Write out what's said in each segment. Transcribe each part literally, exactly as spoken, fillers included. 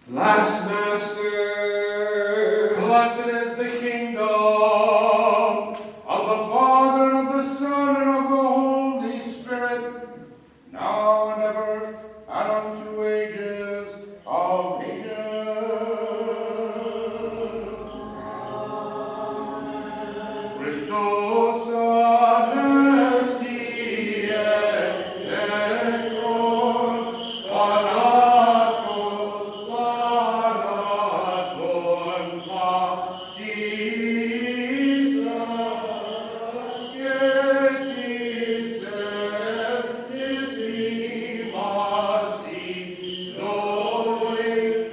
Last Master. Blessed is the kingdom of the Father, and of the Son, and of the Holy Spirit, now and ever, and unto ages of ages. Christus anesti et tecum, paratus, paratum factis, scetis septis vivasi, Zoe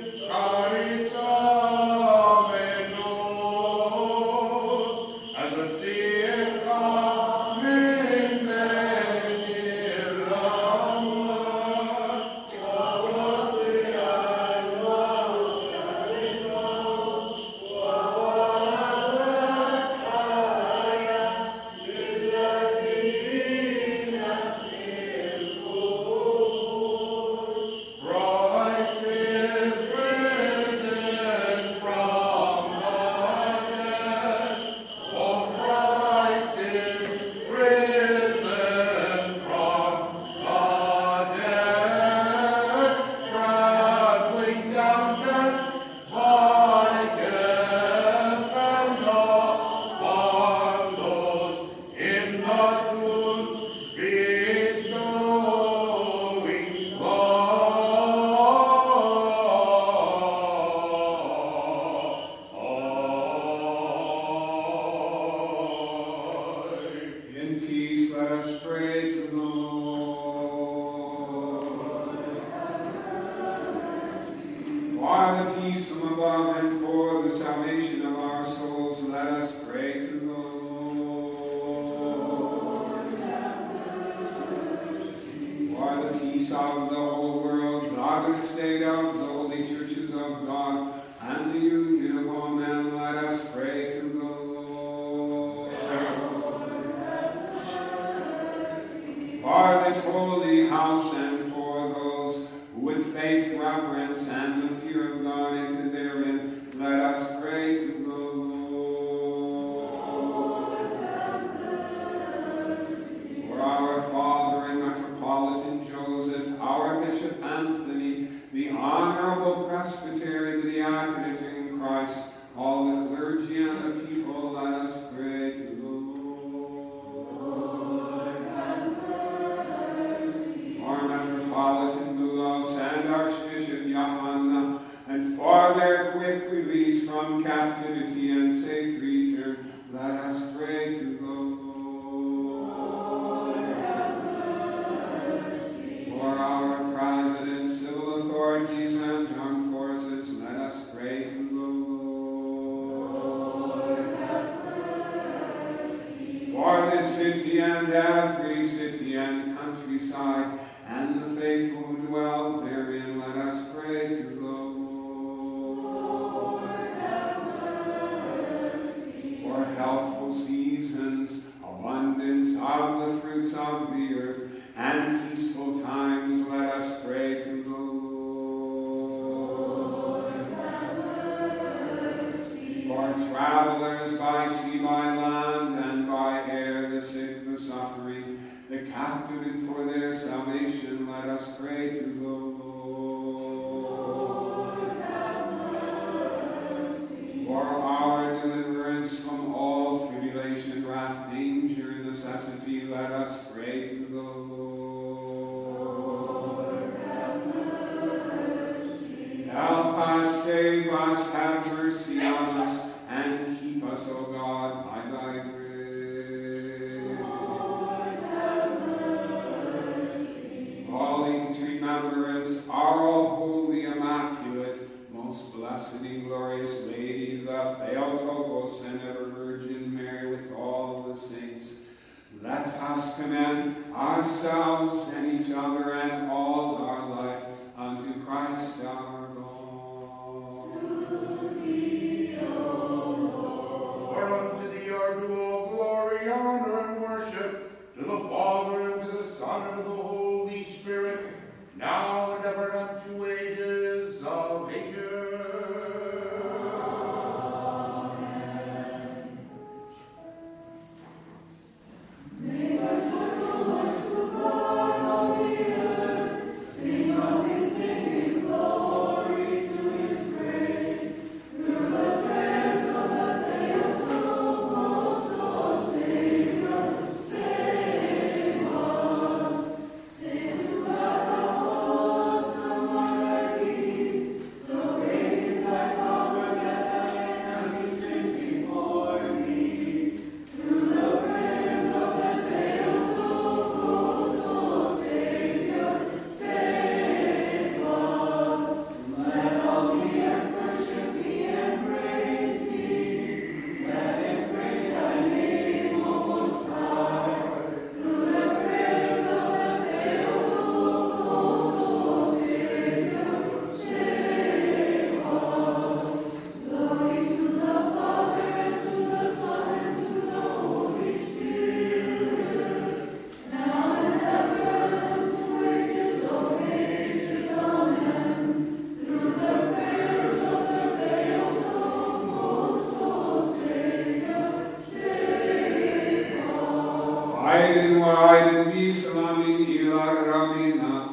carissamenos, as the sea coming Christ is risen from the dead. Oh, Christ is risen from the dead, traveling down death by death and upon those in the tombs, bestowing life. In peace, let us pray to the Lord. For the peace from above and for the salvation of our souls, let us pray to the Lord. For the peace of the whole world, the godly state of the holy churches of God, and the union of all men, let us pray to the Lord. For this holy house and for those who with faith, reverence, and the fear of God enter therein, let us pray to the Lord. For our Father and Metropolitan Joseph, our Bishop Anthony, the Honorable Presbytery, the Diaconate in Christ, all the clergy and the people, let us pray to the Lord. For Metropolitan Boulos and Archbishop Johanna, and for their quick release from captivity and safe return, let us pray to the Lord. For our president, civil authorities, and armed forces, let us pray to the Lord. For this city and every city and countryside, and the faithful who dwell therein, let us pray to the Lord. For healthful seasons, abundance of the fruits of the earth, and peaceful times, let us pray to the Lord. For travelers by sea, by land, and by air, the sick, the suffering, the captive, and for their salvation, let us pray to the Lord. For our deliverance from all tribulation, wrath, danger, and necessity, let us pray to the Lord. Help us, save us, have mercy on us, and keep us, O God, by thy grace. Calling to remembrance our all holy, immaculate, most blessed and glorious Lady, the Theotokos and ever Virgin Mary, with all the saints, let us commend ourselves and each other and all our life unto Christ our God. For unto thee are due all glory, honor, and worship, to the Father, and to the Son, and to the Holy Spirit, now and ever, unto ages of ages. Wide and wide and be salaming ilar rabina.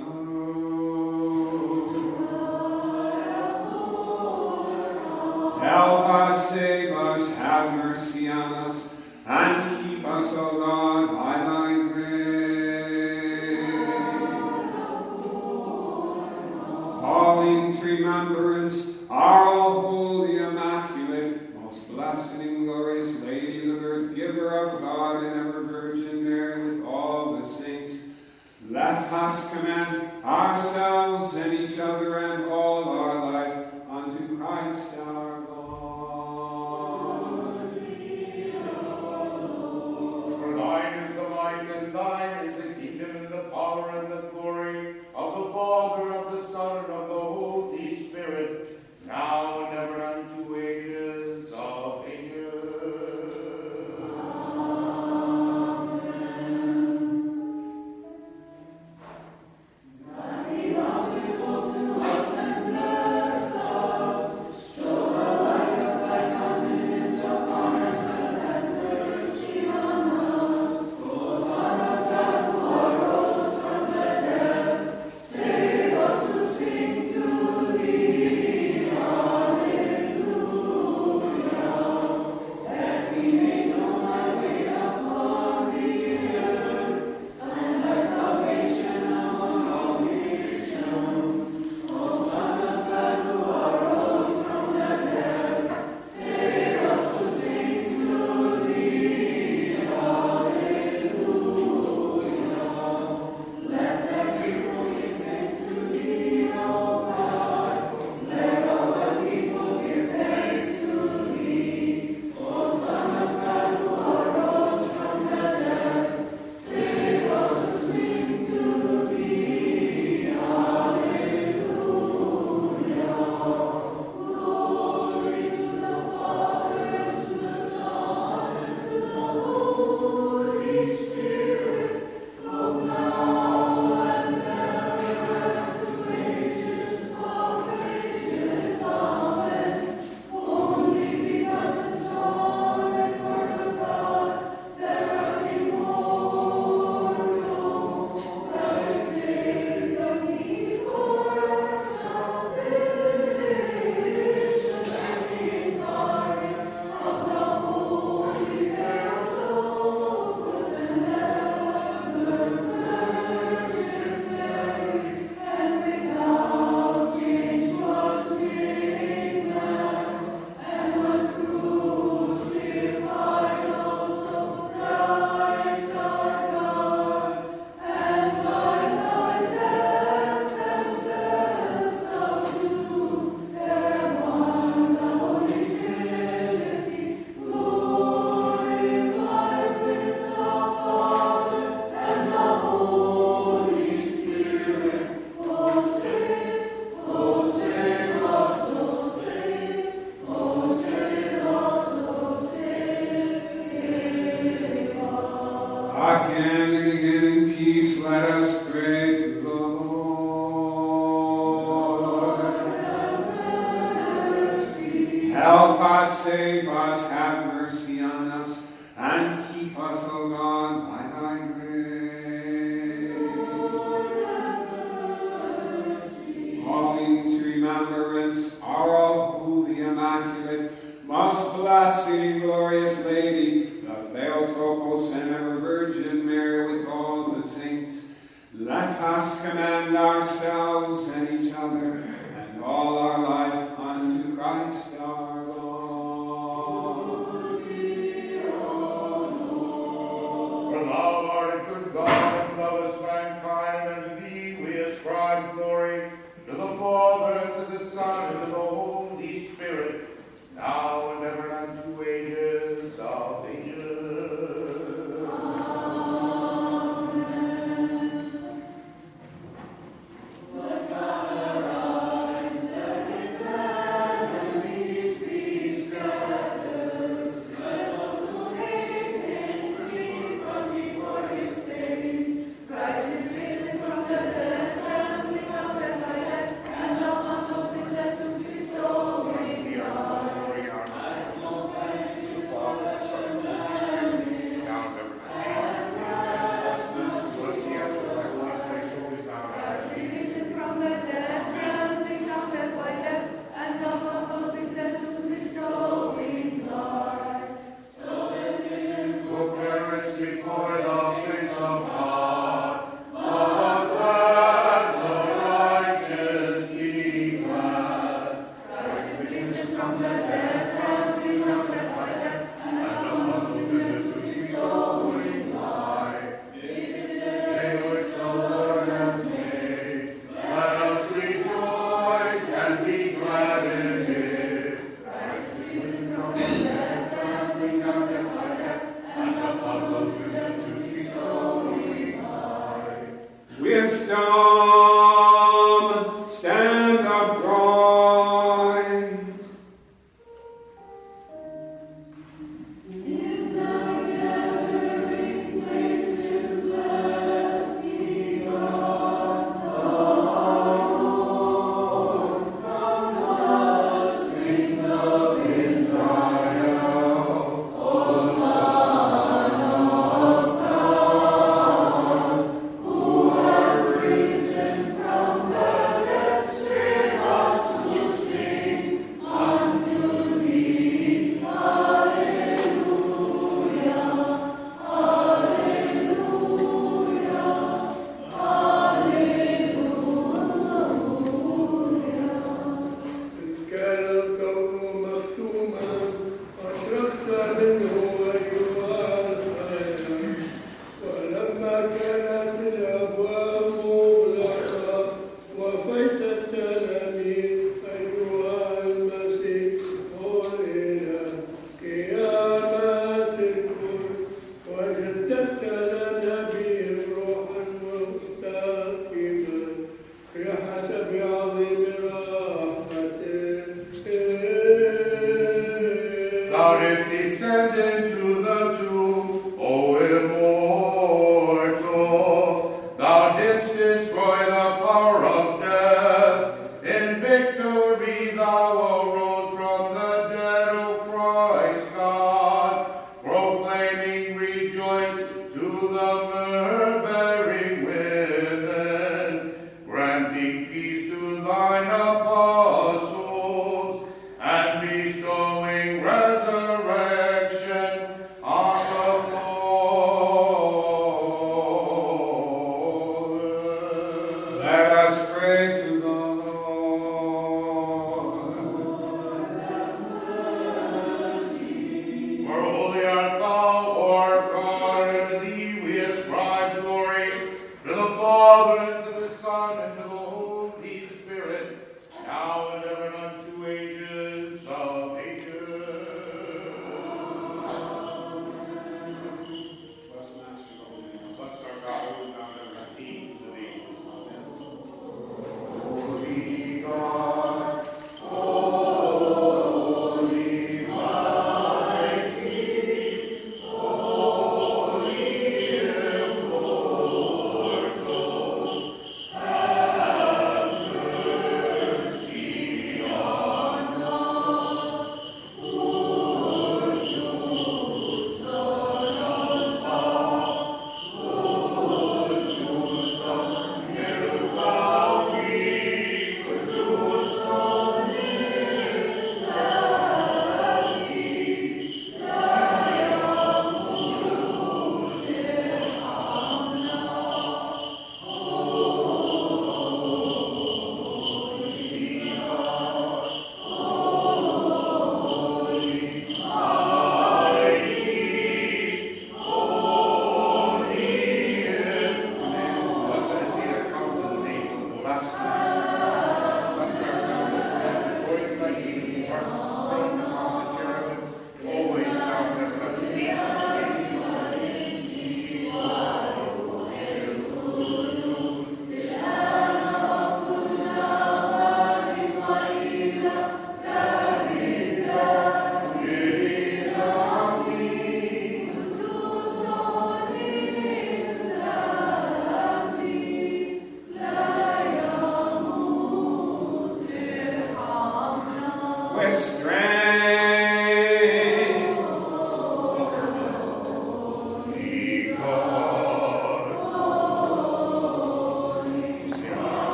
Help us, save us, have mercy on us, and keep us, O God, by thy grace. Calling to remembrance our all holy, immaculate, most blessed and glorious Lady, the birth giver of God and ever Virgin Mary, with all the saints, let us commend ourselves and each other and all our life unto Christ our God. For thine is the might, and thine is the kingdom, and the power, and the glory of the Father, of the Son, and of the Holy Spirit, now and ever unto ages of ages. Again and again in peace let us pray to the Lord. Help us, save us, have mercy on us, and keep us, O God, by thy grace. Calling to remembrance our all holy, immaculate, most blessed and glorious Lady, the Theotokos and ever Virgin Mary, with all the saints, let us commend ourselves and each other and all our life unto Christ our God. For thou art a good God, and lovest mankind, and to thee we ascribe glory, to the Father, and to the Son, and to the Holy Spirit, now and ever unto ages of ages. Amen. Let God arise, let his enemies be scattered. Let those who hate him flee from before his face. Christ is Wisdom, stand upright. In the gathering places, let us sing of the Lord. From the springs of Israel, O Son of God, who has risen from the depths, give us who sing unto thee. Hallelujah, hallelujah, hallelujah. كان الكون مكتوما أشرقت منه أيها الخير ولما كانت الأبواب مغلقة وفيت التلاميذ أيها المسيح إلى قيامة الكل وجددت لنا به روحا مستقيما بحسب عظيم رحمته. Thou didst descend into the tomb, O immortal. Thou didst destroy the power of death. In victory thou arose from the dead, O Christ God, proclaiming rejoice to the myrrh-bearing women, granting peace to thine apostles, and bestowing resurrection on the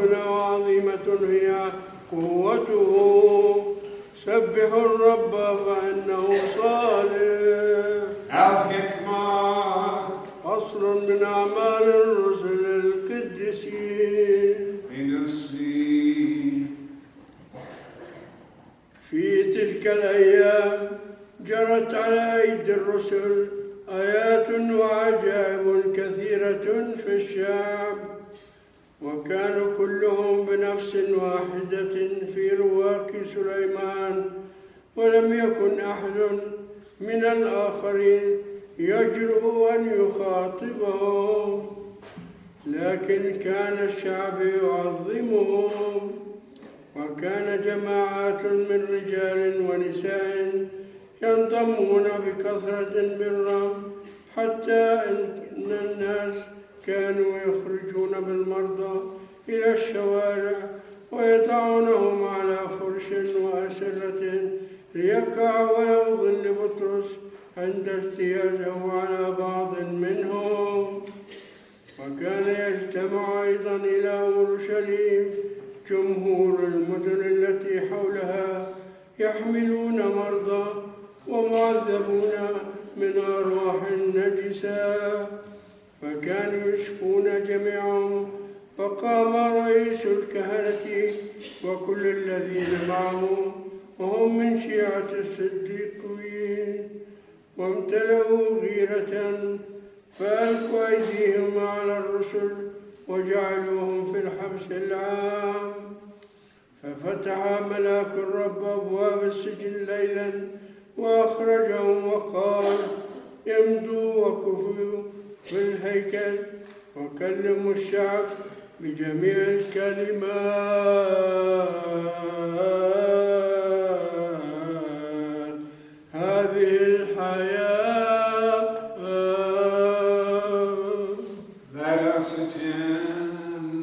ربنا وعظيمة هي قوته. سبحوا الرب فإنه صالح. الحكمة فصل من أعمال الرسل القديسين. في تلك الأيام جرت على أيدي الرسل آيات وعجائب كثيرة في الشعب، وكانوا كلهم بنفس واحدة في رواق سليمان، ولم يكن أحد من الآخرين يجرؤ أن يخاطبهم، لكن كان الشعب يعظمهم. وكان جماعات من رجال ونساء ينضمون بكثرة بالرغم، حتى أن الناس كانوا يخرجون بالمرضى إلى الشوارع ويضعونهم على فرش وأسرة ليقع ولو ظل بطرس عند اجتيازه على بعض منهم. وكان يجتمع أيضا إلى أورشليم جمهور المدن التي حولها يحملون مرضى ومعذبون من أرواح نجسة، فكانوا يشفون جميعهم. فقام رئيس الكهنة وكل الذين معه وهم من شيعة الصديقين، وامتلأوا غيرة، فألقوا أيديهم على الرسل وجعلوهم في الحبس العام. ففتح ملاك الرب أبواب السجن ليلا وأخرجهم وقال: امضوا وقفوا في الهيكل وكلموا الشعب بجميع الكلمات هذه الحياة. Let us attend.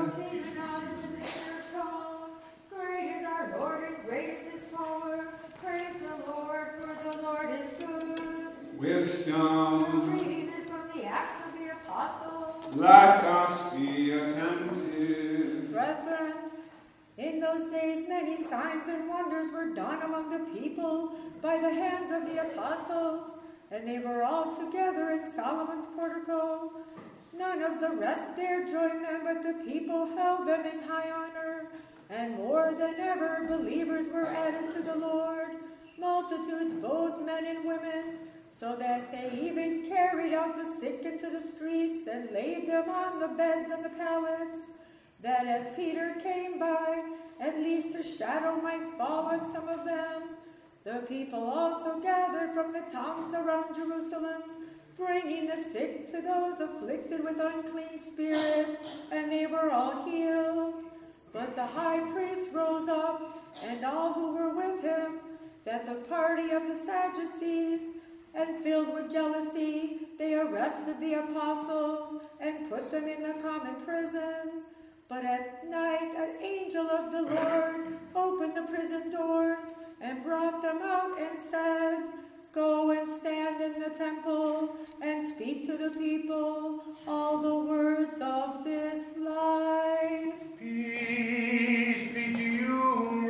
Great is our Lord and great is his power. Praise the Lord, for the Lord is good. Wisdom. Reading is from the Acts of the Apostles. Let us be attentive. Brethren, in those days many signs and wonders were done among the people by the hands of the apostles, and they were all together in Solomon's portico. None of the rest dared join them, but the people held them in high honor, and more than ever believers were added to the Lord, multitudes both men and women, so that they even carried out the sick into the streets and laid them on the beds and the pallets, that as Peter came by, at least a shadow might fall on some of them. The people also gathered from the towns around Jerusalem, bringing the sick to those afflicted with unclean spirits, and they were all healed. But the high priest rose up, and all who were with him, that the party of the Sadducees, and filled with jealousy, they arrested the apostles and put them in the common prison. But at night an angel of the Lord opened the prison doors and brought them out and said, "Go and stand in the temple and speak to the people all the words of this life." Peace be to you,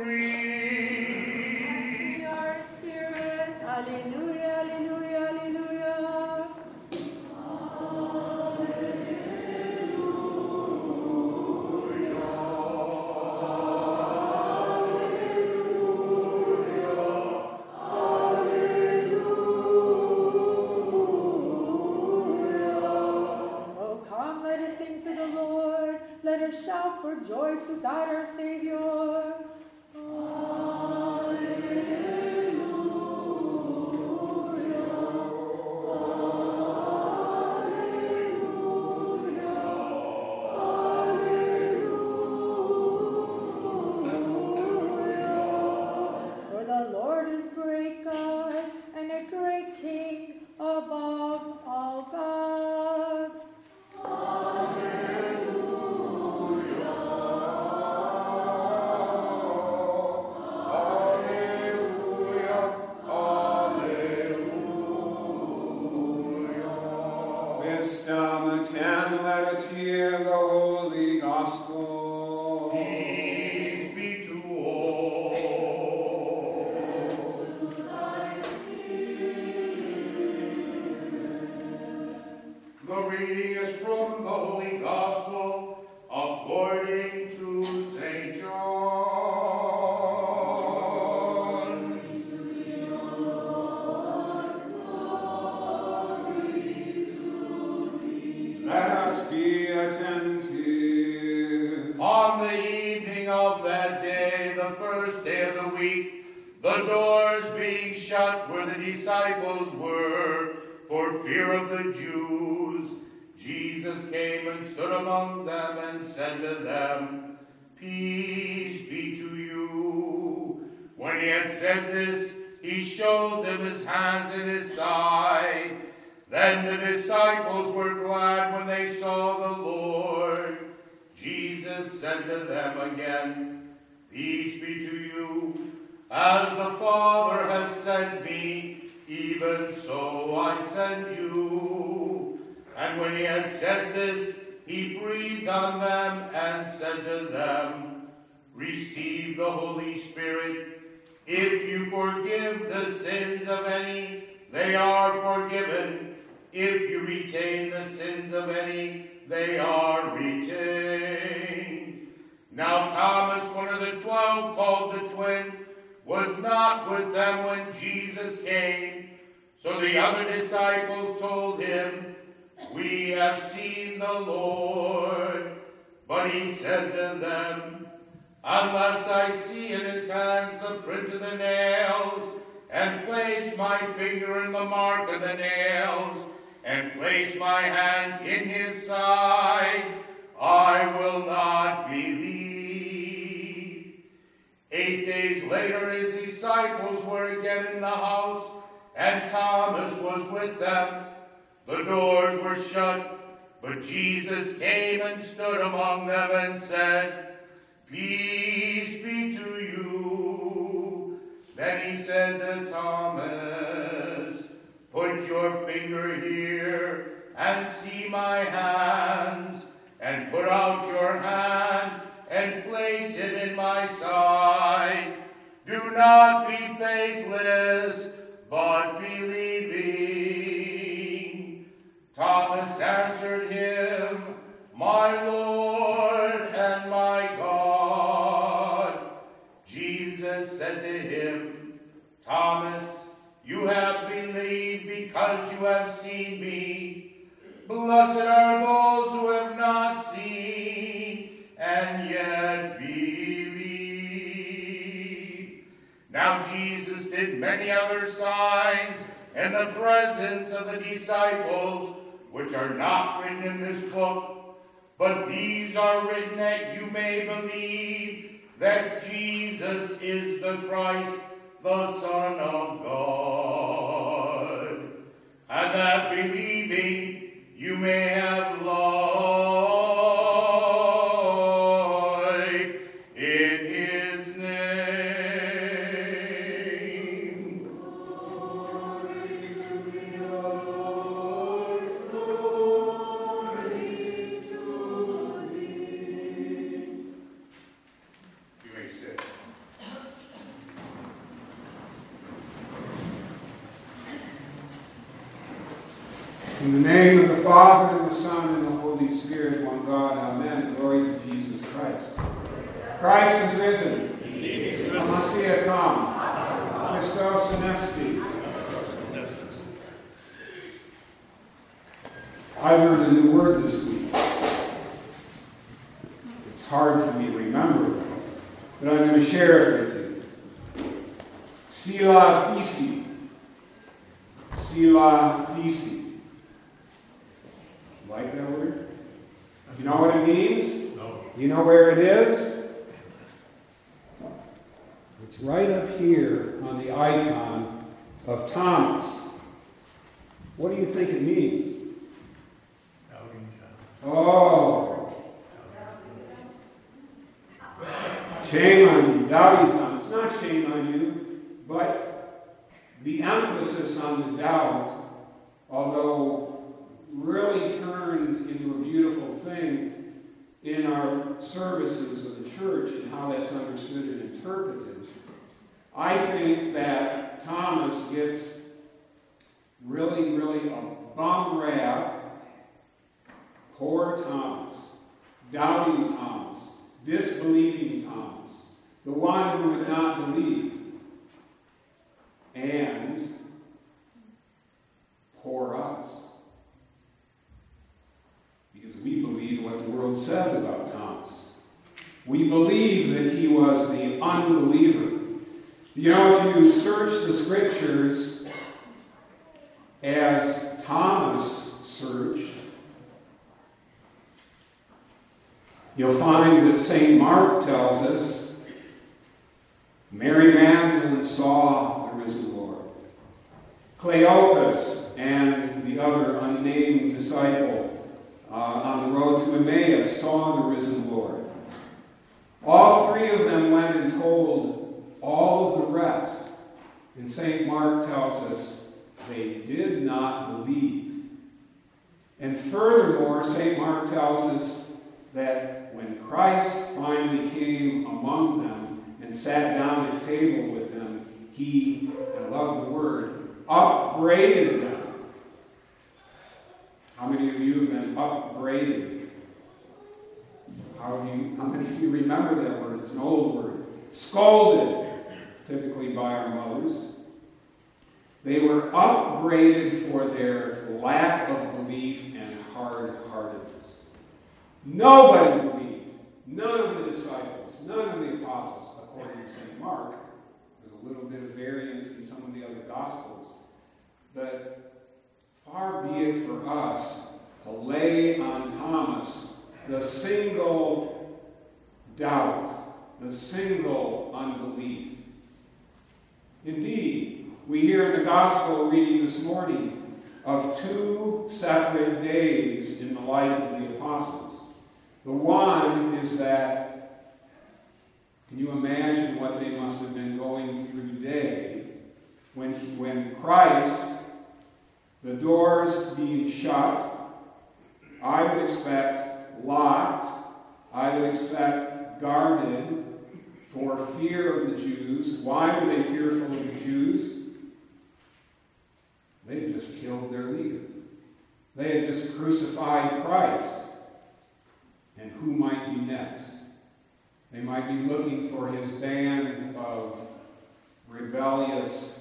read. And to your spirit. Alleluia, alleluia, alleluia. Let us shout for joy to God our Savior. For the Lord is great God and a great King above all gods. Amen. according to Saint John. Let us be attentive. On the evening of that day, the first day of the week, the doors being shut where the disciples were, for fear of the Jews, Jesus came and stood among them and said to them, "Peace be to you." When he had said this, he showed them his hands and his side. Then the disciples were glad when they saw the Lord. Jesus said to them again, "Peace be to you. As the Father has sent me, even so I send you." And when he had said this, he breathed on them and said to them, "Receive the Holy Spirit. If you forgive the sins of any, they are forgiven. If you retain the sins of any, they are retained." Now Thomas, one of the twelve, called the twin, was not with them when Jesus came. So the other disciples told him, "We have seen the Lord." But he said to them, "Unless I see in his hands the print of the nails, and place my finger in the mark of the nails, and place my hand in his side, I will not believe." Eight days later his disciples were again in the house, and Thomas was with them. The doors were shut, but Jesus came and stood among them and said, "Peace be to you." Then he said to Thomas, "Put your finger here and see my hands, and put out your hand and place it in my side. Do not be faithless, but believing." Thomas answered him, "My Lord and my God." Jesus said to him, "Thomas, you have believed because you have seen me. Blessed are those who have not seen and yet believe." Now Jesus did many other signs in the presence of the disciples, which are not written in this book, but these are written that you may believe that Jesus is the Christ, the Son of God, and that believing you may have life in his name. Glory to the Lord, glory to thee. You may sit. In the name of the Father, and the Son, and the Holy Spirit, one God, amen. Glory to Jesus Christ. Christ is risen. The Messiah come. Christos anesti. I learned a new word this week. It's hard for me to remember, but I'm going to share it with you. Sila Fisi. Sila Fisi. Like that word? You know what it means? No. You know where it is? It's right up here on the icon of Thomas. What do you think it means? Oh. Shame on you. Doubting Thomas. Not shame on you, but the emphasis on the doubt, although really turned into a beautiful thing in our services of the church and how that's understood and interpreted. I think that Thomas gets really, really a bum rap. Poor Thomas. doubting Thomas, disbelieving Thomas, the one who would not believe, and for us. Because we believe what the world says about Thomas. We believe that he was the unbeliever. You know, if you search the scriptures as Thomas searched, you'll find that Saint Mark tells us Mary Magdalene saw the risen Lord. Cleopas and the other unnamed disciple uh, on the road to Emmaus saw the risen Lord. All three of them went and told all of the rest. And Saint Mark tells us they did not believe. And furthermore, Saint Mark tells us that when Christ finally came among them and sat down at table with them, he, I love the word, upbraided them. How many of you have been upbraided? How, do you, how many of you remember that word? It's an old word. Scolded, typically by our mothers. They were upbraided for their lack of belief and hard-heartedness. Nobody believed. None of the disciples, none of the apostles, according to Saint Mark. There's a little bit of variance in some of the other Gospels. But far be it for us to lay on Thomas the single doubt, the single unbelief. Indeed, we hear in the Gospel reading this morning of two separate days in the life of the apostles. The one is that, can you imagine what they must have been going through today when, when Christ, the doors being shut, I would expect locked, I would expect guarded for fear of the Jews. Why were they fearful of the Jews? They had just killed their leader. They had just crucified Christ. And who might be next? They might be looking for his band of rebellious,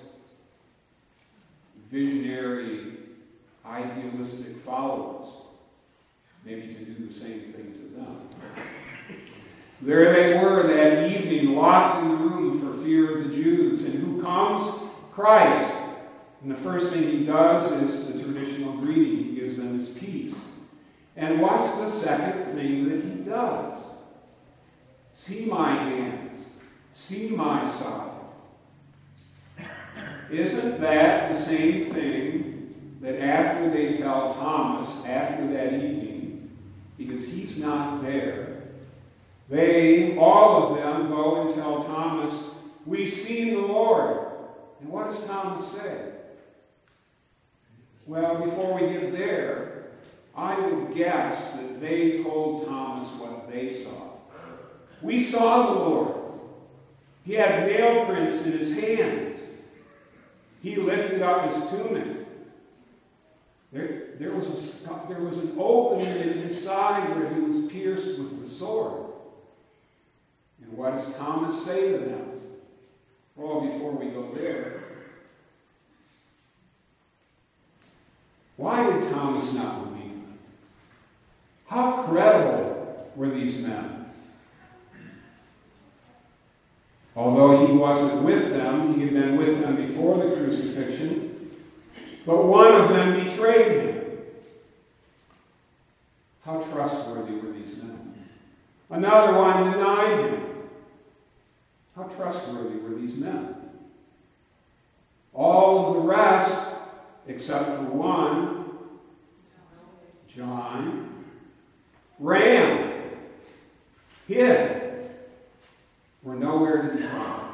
visionary, idealistic followers. Maybe to do the same thing to them. There they were that evening, locked in the room for fear of the Jews. And who comes? Christ. And the first thing he does is the traditional greeting. He gives them his peace. And what's the second thing that he does? See my hands. See my side. Isn't that the same thing that after they tell Thomas, after that evening, because he's not there, they, all of them, go and tell Thomas, we've seen the Lord. And what does Thomas say? Well, before we get there, I would guess that they told Thomas what they saw. We saw the Lord. He had nail prints in his hands. He lifted up his tunic. There, there, was a, there was an opening in his side where he was pierced with the sword. And what does Thomas say to them? Well, before we go there, why did Thomas not believe them? How credible were these men? Although he wasn't with them, he had been with them before the crucifixion, but one of them betrayed him. How trustworthy were these men? Another one denied him. How trustworthy were these men? All of the rest, except for one, John, ran, hid, were nowhere to be found.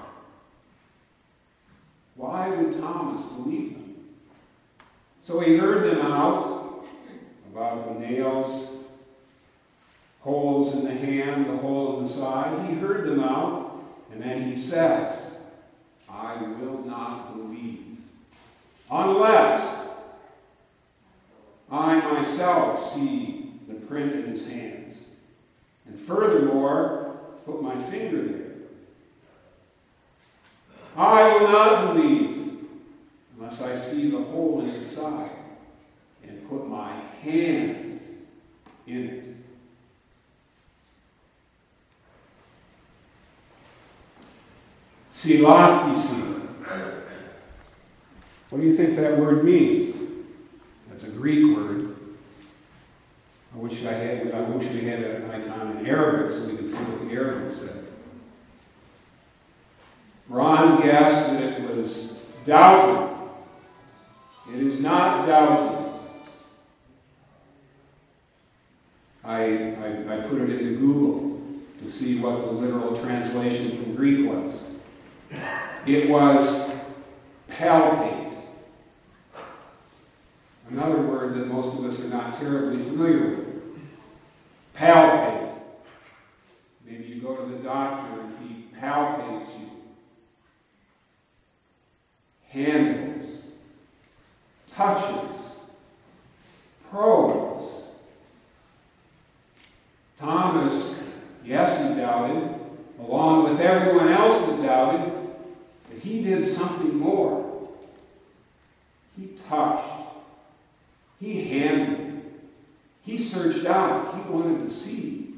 Why would Thomas believe them? So he heard them out about the nails, holes in the hand, the hole in the side. He heard them out, and then he says, I will not believe unless I myself see the print in his hands And furthermore, put my finger there. I will not believe unless I see the hole in the side and put my hand in it. Silaphisi. What do you think that word means? That's a Greek word. I wish I had. I wish we had an icon in Arabic so we could see what the Arabic said. Ron guessed that it was doubting. It is not doubting. I, I, I put it into Google to see what the literal translation from Greek was. It was palpate. Another word that most of us are not terribly familiar with. Palpate. Maybe you go to the doctor and he palpates you. Handles. Touches. Probes. Thomas, yes, he doubted, along with everyone else that doubted, but he did something more. He touched. He handled. He searched out. He wanted to see.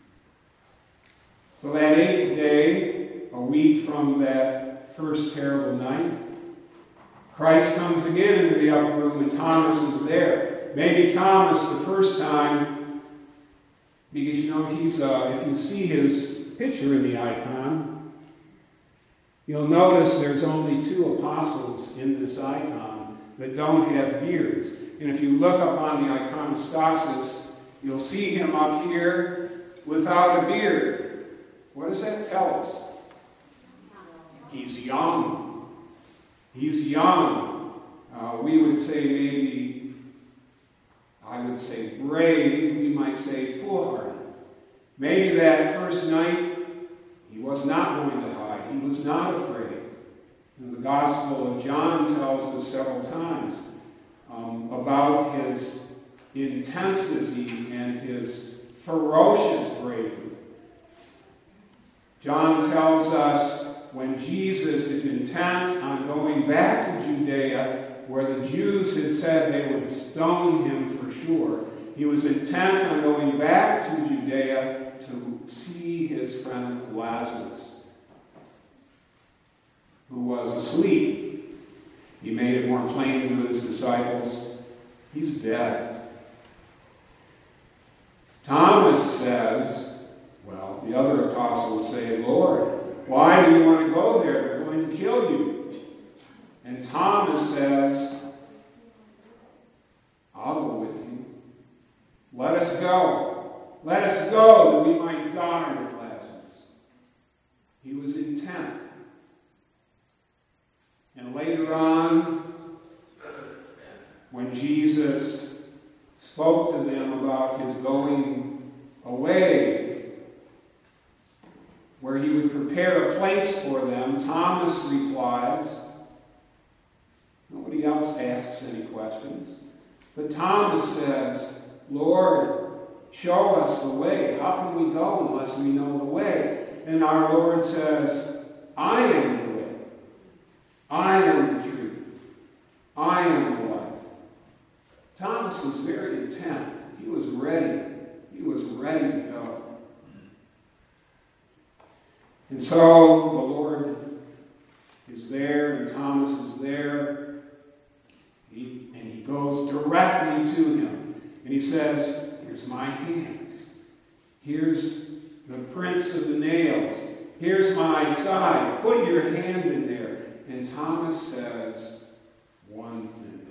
So that eighth day, a week from that first terrible night, Christ comes again into the upper room and Thomas is there. Maybe Thomas the first time, because you know he's, uh, if you see his picture in the icon, you'll notice there's only two apostles in this icon that don't have beards. And if you look up on the iconostasis, you'll see him up here without a beard. What does that tell us? He's young. He's young. Uh, we would say maybe, I would say brave, we might say foolhardy. Maybe that first night, he was not going to hide. He was not afraid. And the Gospel of John tells us several times um, about his intensity and his ferocious bravery. John tells us when Jesus is intent on going back to Judea, where the Jews had said they would stone him for sure, he was intent on going back to Judea to see his friend Lazarus, who was asleep. He made it more plain to his disciples, he's dead. Thomas says, well, the other apostles say, Lord, why do you want to go there? They're going to kill you. And Thomas says, I'll go with you. Let us go. Let us go that we might die with Lazarus. He was intent. And later on, when Jesus spoke to them about his going away, where he would prepare a place for them, Thomas replies, nobody else asks any questions, but Thomas says, Lord, show us the way. How can we go unless we know the way? And our Lord says, I am the way. I am the truth. I am the life. Thomas was very intent. He was ready. He was ready to go. And so the Lord is there, and Thomas is there, he, and he goes directly to him. And he says, here's my hands. Here's the prints of the nails. Here's my side. Put your hand in there. And Thomas says one thing.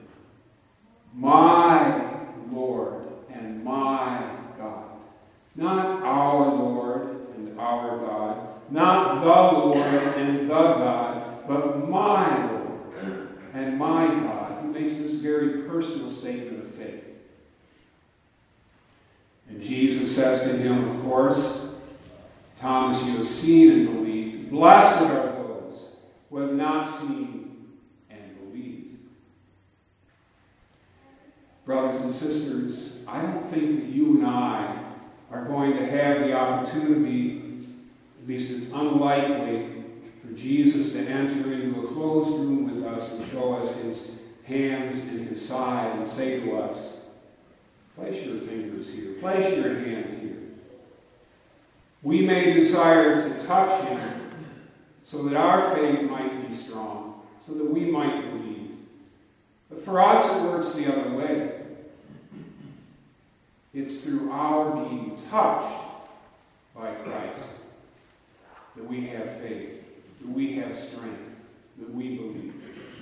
My Lord and my God. Not our Lord and our God. Not the Lord and the God, but my Lord and my God. He makes this very personal statement of faith. And Jesus says to him, of course, Thomas, you have seen and believed. Blessed are those who have not seen and believed. Brothers and sisters, I don't think that you and I are going to have the opportunity, at least it's unlikely, for Jesus to enter into a closed room with us and show us his hands and his side and say to us, place your fingers here, place your hand here. We may desire to touch him so that our faith might be strong, so that we might believe. But for us, it works the other way. It's through our being touched by Christ that we have faith, that we have strength, that we believe.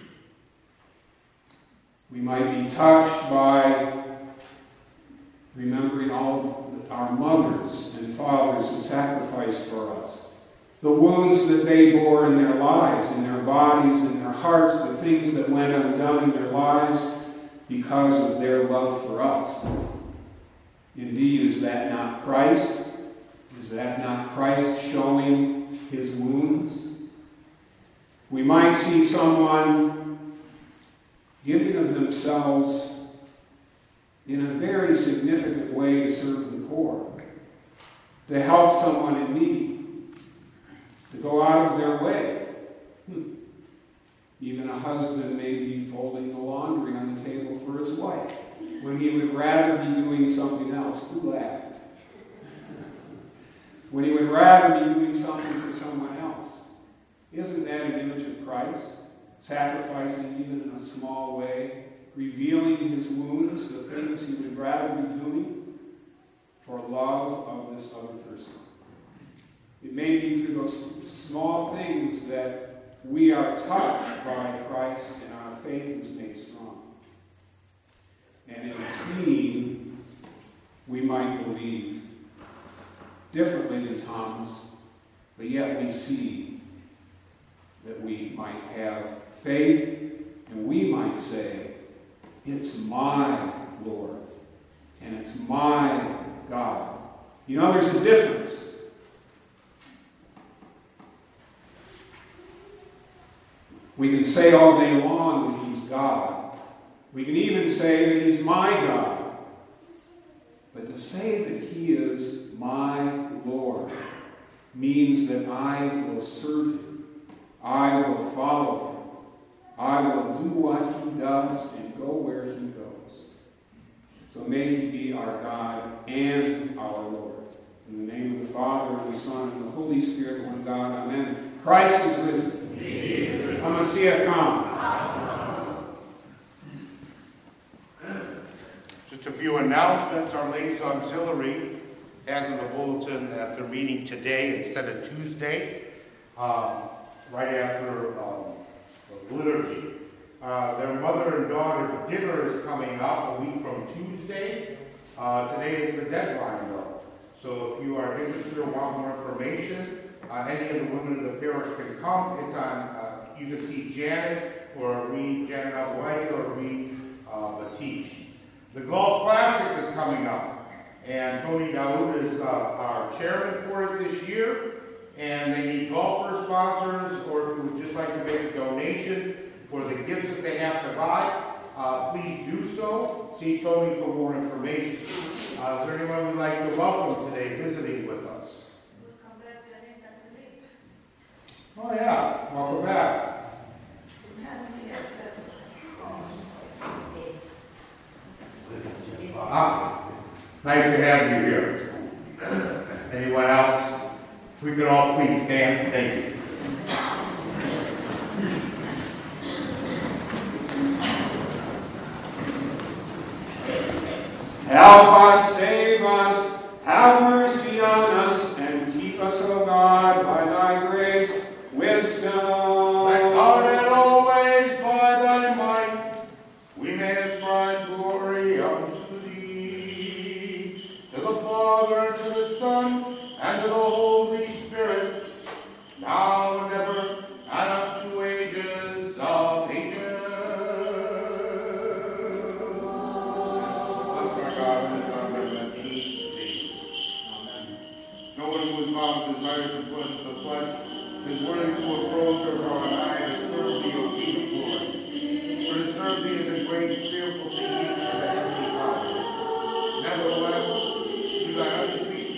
We might be touched by remembering all our mothers and fathers who sacrificed for us, the wounds that they bore in their lives, in their bodies, in their hearts, the things that went undone in their lives because of their love for us. Indeed, is that not Christ? Is that not Christ showing his wounds? We might see someone giving of themselves in a very significant way to serve the poor, to help someone in need, to go out of their way. Hmm. Even a husband may be folding the laundry on the table for his wife when he would rather be doing something else. Who laughed? When he would rather be doing something for someone else. Isn't that an image of Christ? Sacrificing even in a small way, revealing his wounds, the things he would rather be doing for love of this other person. It may be through those small things that we are touched by Christ and our faith is made strong. And in seeing, we might believe differently than Thomas, but yet we see that we might have faith and we might say, it's my Lord and it's my God. You know, there's a difference. We can say all day long that he's God. We can even say that he's my God. But to say that he is my Lord means that I will serve him. I will follow him. I will do what he does and go where he goes. So may he be our God and our Lord. In the name of the Father, and the Son, and the Holy Spirit, one God. Amen. Christ is risen. Come and see it come. Just a few announcements. Our Ladies Auxiliary has in the bulletin that they're meeting today instead of Tuesday, um, right after um, the liturgy. Uh, their mother and daughter dinner is coming up a week from Tuesday. Uh, today is the deadline, though. So if you are interested or want more information, uh, any of the women of the parish can come. It's on. Uh, you can see Janet or read Janet White or read uh, Batish. The Golf Classic is coming up, and Tony Daoud is uh, our chairman for it this year. And they need golfer sponsors, or if you would just like to make a donation for the gifts that they have to buy, uh, please do so. See Tony for more information. Uh, is there anyone we'd like to welcome today visiting with us? Oh yeah, welcome back. Ah, nice to have you here. Anyone else? We could all please stand. Thank you. Help us, save us, have mercy on us, and keep us, O God, by thy grace, wisdom. Thy God and always by thy might, we may ascribe glory unto thee, to the Father, to the Son, and to the Holy Spirit, now and ever, and unto ages of ages. Bless our God and God and peace. Amen. No one who is found desires to put the flesh is worthy to approach or draw an eye to serve thee, O King of glory. For to serve thee is a great and fearful thing even to the heavenly powers. Nevertheless, do thy unspeakable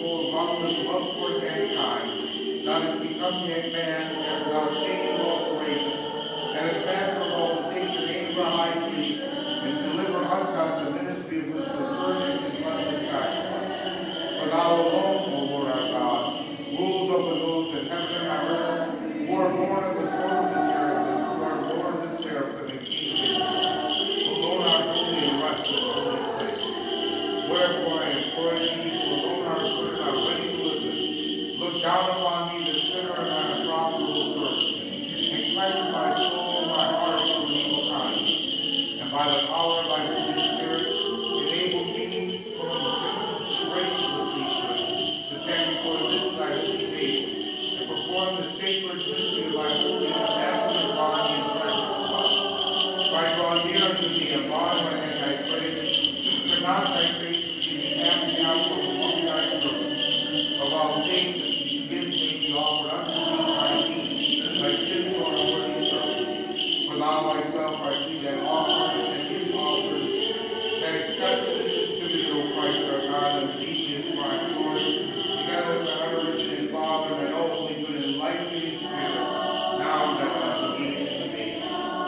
subject man and without shame or alteration, and as master of all, take the name of our high priest, and deliver unto us the ministry of which the church is blessed sacrifice. For thou alone, O Lord our God, rules over those in heaven and on earth, who are born of the throne of the cherubim, who are born of the seraphim and kings. O Lord our holy and righteous holy place. Wherefore I implore thee, who alone art good and art ready to listen, look down upon me, the sinner and thy unprofitable servant, and cleanse my soul and my heart from evil times. And by the power of thy Holy Spirit, enable me from the grace of the to stand before this thy holy faith, and perform the sacred mystery of thy holy and immaculate body and precious blood. For I draw near unto thee, and bow my head, I pray, turn not thy face to me, and cast me out from among thy servants. Of all things that these gifts may be offered unto thee, my need, thy sinful and unworthy service. For thou thyself art he that offers and his offers, that accepted and distributed, O Christ our God, and Jesus Christ, Lord, together with the adoration and Father, and all holy, good, and life-giving Spirit, now and ever, and the ages of ages.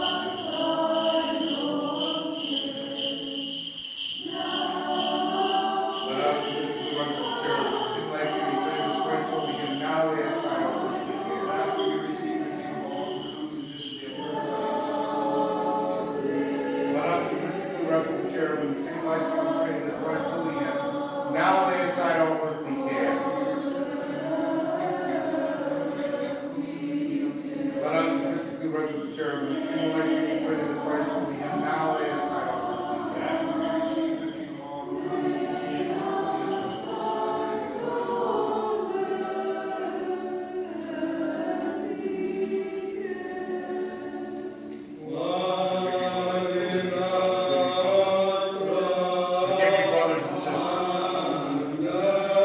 Let us, in this wonderful church, sing like you, praise the Lord, so we can now lay aside all earthly cares. After we receive the name of all who come to just the Let us, in this reverend cherubim, sing like you, praise the Lord, so we can now lay aside all earthly cares. Let us, mystically reverend cherubim, sing like you, praise the Lord, so we can now lay aside all earthly cares. After we receive the name of all who come to just Forgive me, brothers and sisters.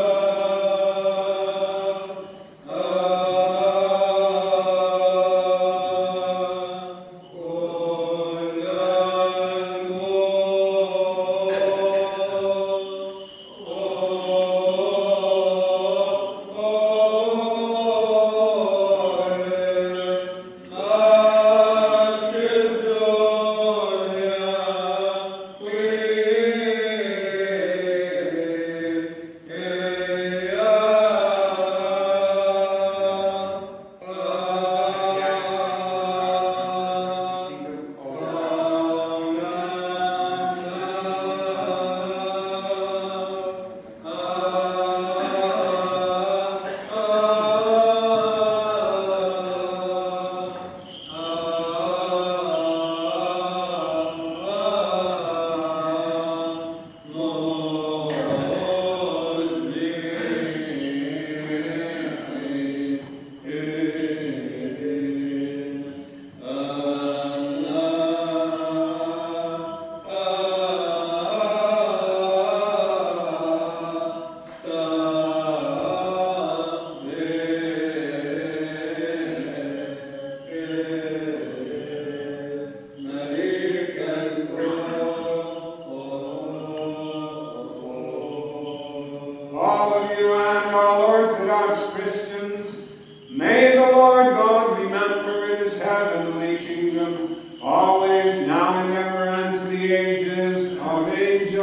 all of you and all Orthodox Christians, may the Lord God remember in his heavenly kingdom, always, now and ever, and to the ages of ages.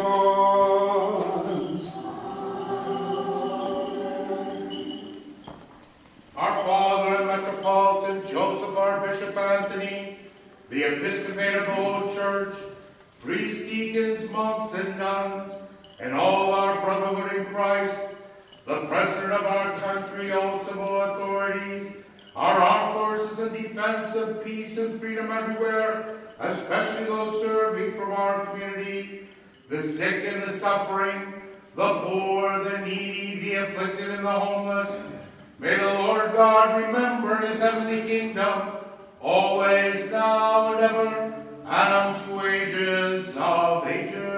Our Father and Metropolitan Joseph, our Bishop Anthony, the Episcopate of the whole Church, priests, deacons, monks, and nuns, and all our brotherhood in Christ, the President of our country, all civil authorities, our armed forces in defense of peace and freedom everywhere, especially those serving from our community, the sick and the suffering, the poor, the needy, the afflicted, and the homeless. May the Lord God remember his heavenly kingdom, always, now, and ever, and unto ages of ages.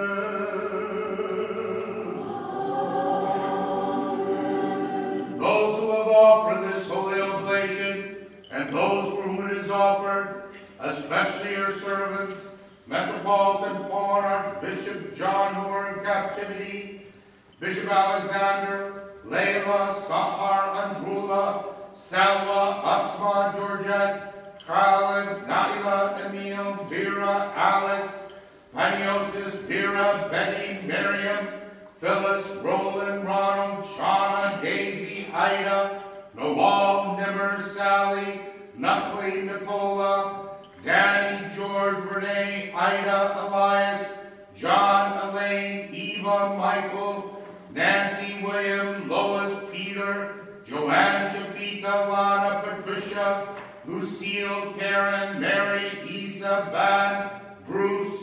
Those who have offered this holy oblation, and those for whom it is offered, especially your servants, Metropolitan Paul, Archbishop John, who are in captivity, Bishop Alexander, Layla, Sahar, Andrula, Selma, Asma, Georgette, Khaled, Naila, Emil, Vera, Alex, Paniotis, Vera, Betty, Miriam, Phyllis, Roland, Ronald, Shauna, Daisy, Ida, Noel, Nimmer, Sally, Nutley, Nicola, Danny, George, Renee, Ida, Elias, John, Elaine, Eva, Michael, Nancy, William, Lois, Peter, Joanne, Shafika, Lana, Patricia, Lucille, Karen, Mary, Isa, Van, Bruce,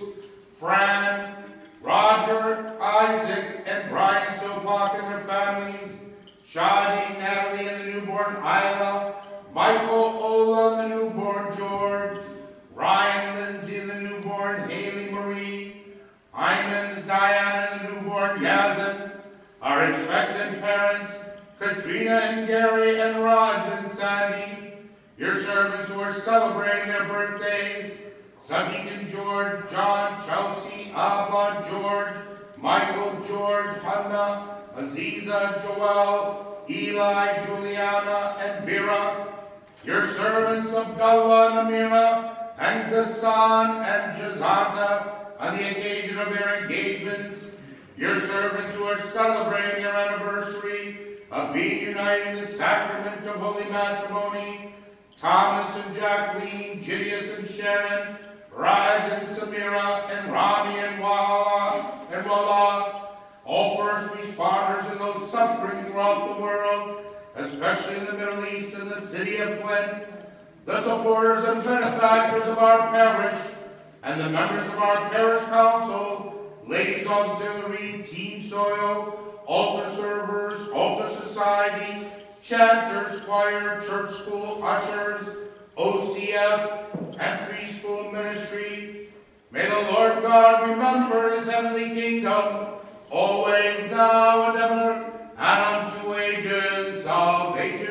Fran, Roger, Isaac, and Brian Sopak and their families, Shadi, Natalie, and the newborn Isla, Michael, Ola, and the newborn George, Ryan, Lindsay, and the newborn Haley Marie, Hyman, Diana, and the newborn Yazin, our expectant parents, Katrina and Gary and Rod and Sandy, your servants who are celebrating their birthdays, Sadiq and George, John, Chelsea, Abba, George, Michael, George, Hannah, Aziza, Joel, Eli, Juliana, and Vera, your servants Abdullah and Amira, and Gassan and Jazanta on the occasion of their engagements, your servants who are celebrating their anniversary of being united in the sacrament of holy matrimony, Thomas and Jacqueline, Gideus and Sharon, Rag and Samira, and Rami and Wahala and Wala, all first responders and those suffering throughout the world, especially in the Middle East and the city of Flint, the supporters and benefactors of our parish, and the members of our parish council, ladies auxiliary, team soil, altar servers, altar society, chanters, choir, church school, ushers, O C F, and preschool ministry. May the Lord God remember his heavenly kingdom, always, now, and ever, and unto ages of ages.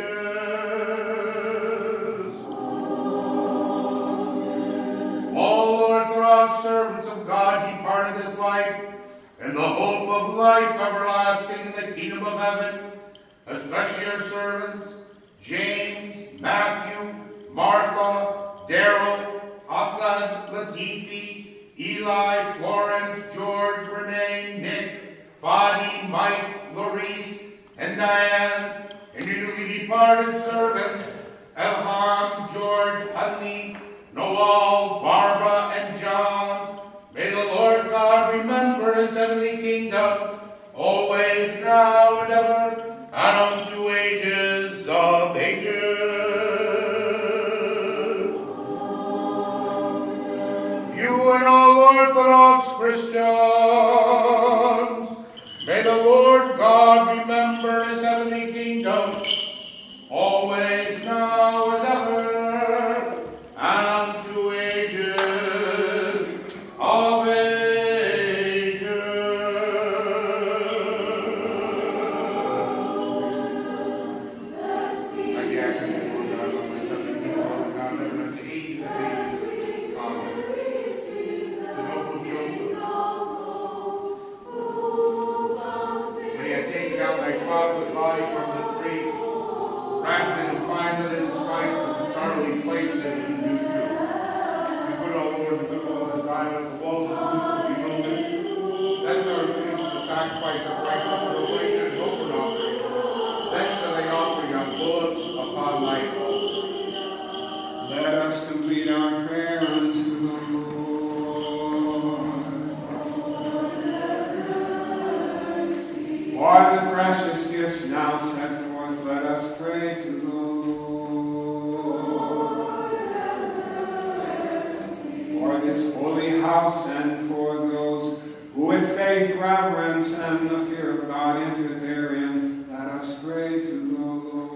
All Orthodox servants of God departed this life in the hope of life everlasting in the kingdom of heaven, especially our servants, James, Matthew, Martha, Daryl, Assad, Latifi, Eli, Florence, George, Renee, Nick, Fadi, Mike, Maurice, and Diane, and your newly departed servants, Elham, George, Honey, Noel, Barbara, and John. May the Lord God remember his heavenly kingdom, always, now, and ever, and unto ages of ages. You and all Orthodox Christians, may the Lord God remember his heavenly kingdom, always, now, and ever, and unto ages of ages. Again, Lord God, Lord, my heavenly Lord God, and unto ages of ages. Amen. The noble Joseph, when he had taken out thy father's body from the tree, wrapped it and twined it in spices, and thoroughly placed it in the new tomb. We put our Lord and took all the sign of the walls of the roof of bewildered. Then shall we preach the sacrifice of righteous revelation and open offering. Then shall they offer your bullocks upon thy altar. Let us complete our prayer unto the Lord. For the precious gifts now set forth, let us pray to the Lord. For this holy house and for those who with faith, reverence, and the fear of God enter therein, let us pray to the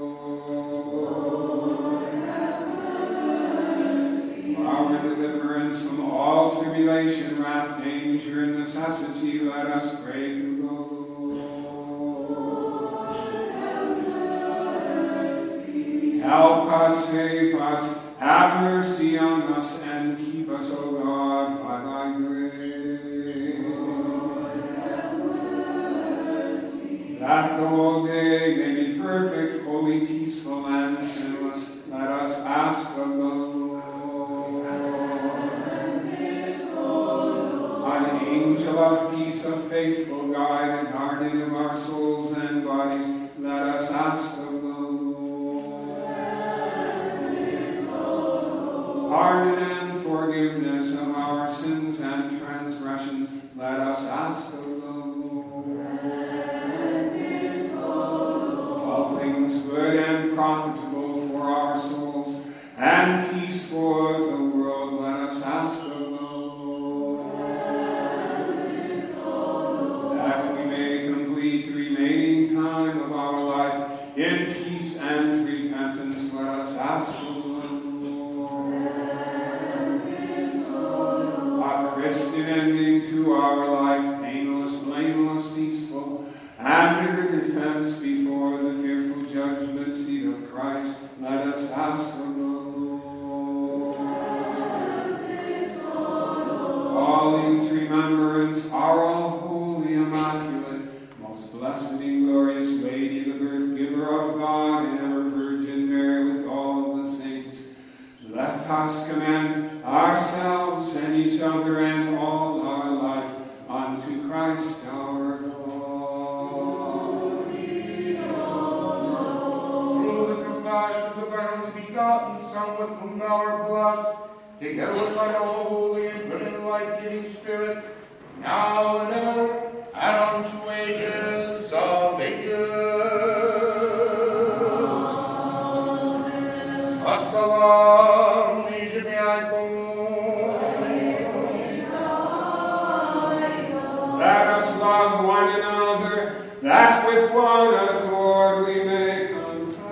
Lord. For our deliverance from all tribulation, wrath, danger, and necessity, let us pray to the Lord. Help us, save us, have mercy on us, and keep us, O God, by thy grace. That the whole day may be perfect, holy, peaceful, and sinless, let us ask of the Lord. An angel of peace, a faithful guide and guardian of our souls and bodies, let us ask of the Lord. Pardon and forgiveness of our sins and transgressions, let us ask of the Lord. All things good and profitable for our souls, and peace for the world, let us ask of the Lord. That we may complete the remaining time of our life in peace and repentance, let us ask of the Lord. A Christian ending to our life, painless, blameless, peaceful, and in defense before the fearful judgment seat of Christ, let us ask of the Lord. Calling to remembrance our all holy, immaculate, most blessed and glorious Lady, the birth giver of God, and ever Virgin Mary with all the saints, let us commend ourselves and each other and all our life unto Christ our Lord. Of the only begotten Son, with whom thou art blessed, together with thy holy and good and life-giving Spirit, now and ever, and unto ages of ages. Amen. Assalam Let us love one another, that with one accord we may confess.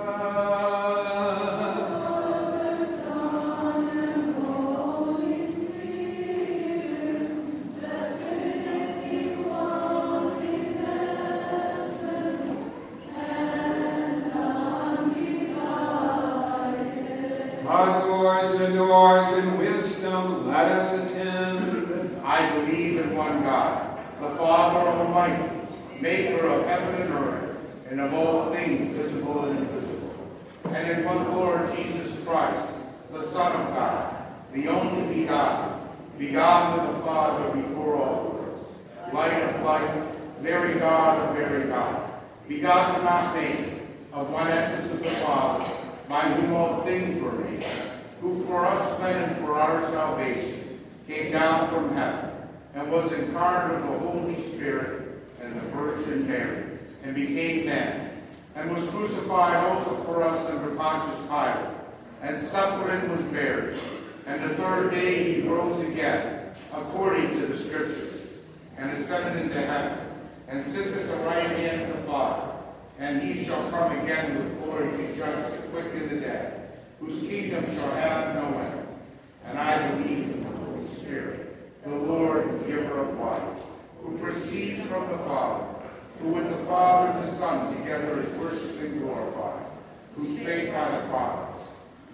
Adores, adores in wisdom, let us attend. I believe in one God, the Father Almighty, maker of heaven and earth, and of all things visible and invisible, and in one Lord Jesus Christ, the Son of God, the only begotten, begotten of the Father before all worlds, light of light, very God of very God, begotten not made, of one essence of the Father, by whom all things were made, who for us men and for our salvation came down from heaven, and was incarnate of the Holy Spirit and the Virgin Mary, and became man, and was crucified also for us under Pontius Pilate, and suffered and was buried, and the third day he rose again, according to the Scriptures, and ascended into heaven, and sits at the right hand of the Father, and he shall come again with glory to judge the quick and the dead, whose kingdom shall have no end. And I believe in the Holy Spirit, the Lord, giver of life, who proceeds from the Father, who with the Father and the Son together is worshipped and glorified, who spake by the prophets.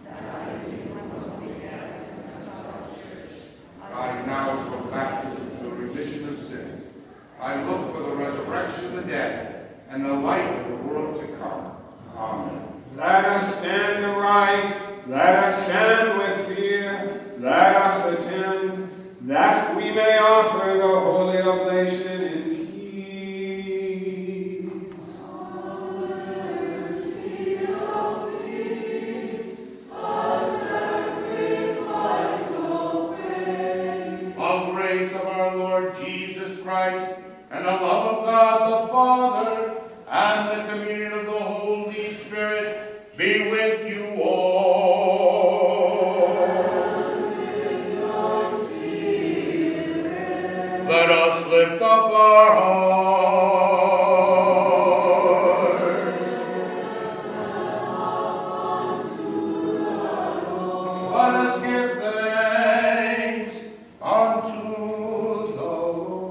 I now go baptism for the remission of sins. I look for the resurrection of the dead, and the light of the world to come. Amen. Let us stand aright, let us stand with fear, let us attend, that we may offer the holy oblation in peace. Mercy of peace, a sacrifice of praise. Of grace of our Lord Jesus Christ, and the love of God the Father, and the communion of the Holy Spirit be with you all. And with your spirit. Let us lift up our hearts. Let us give thanks unto the Lord.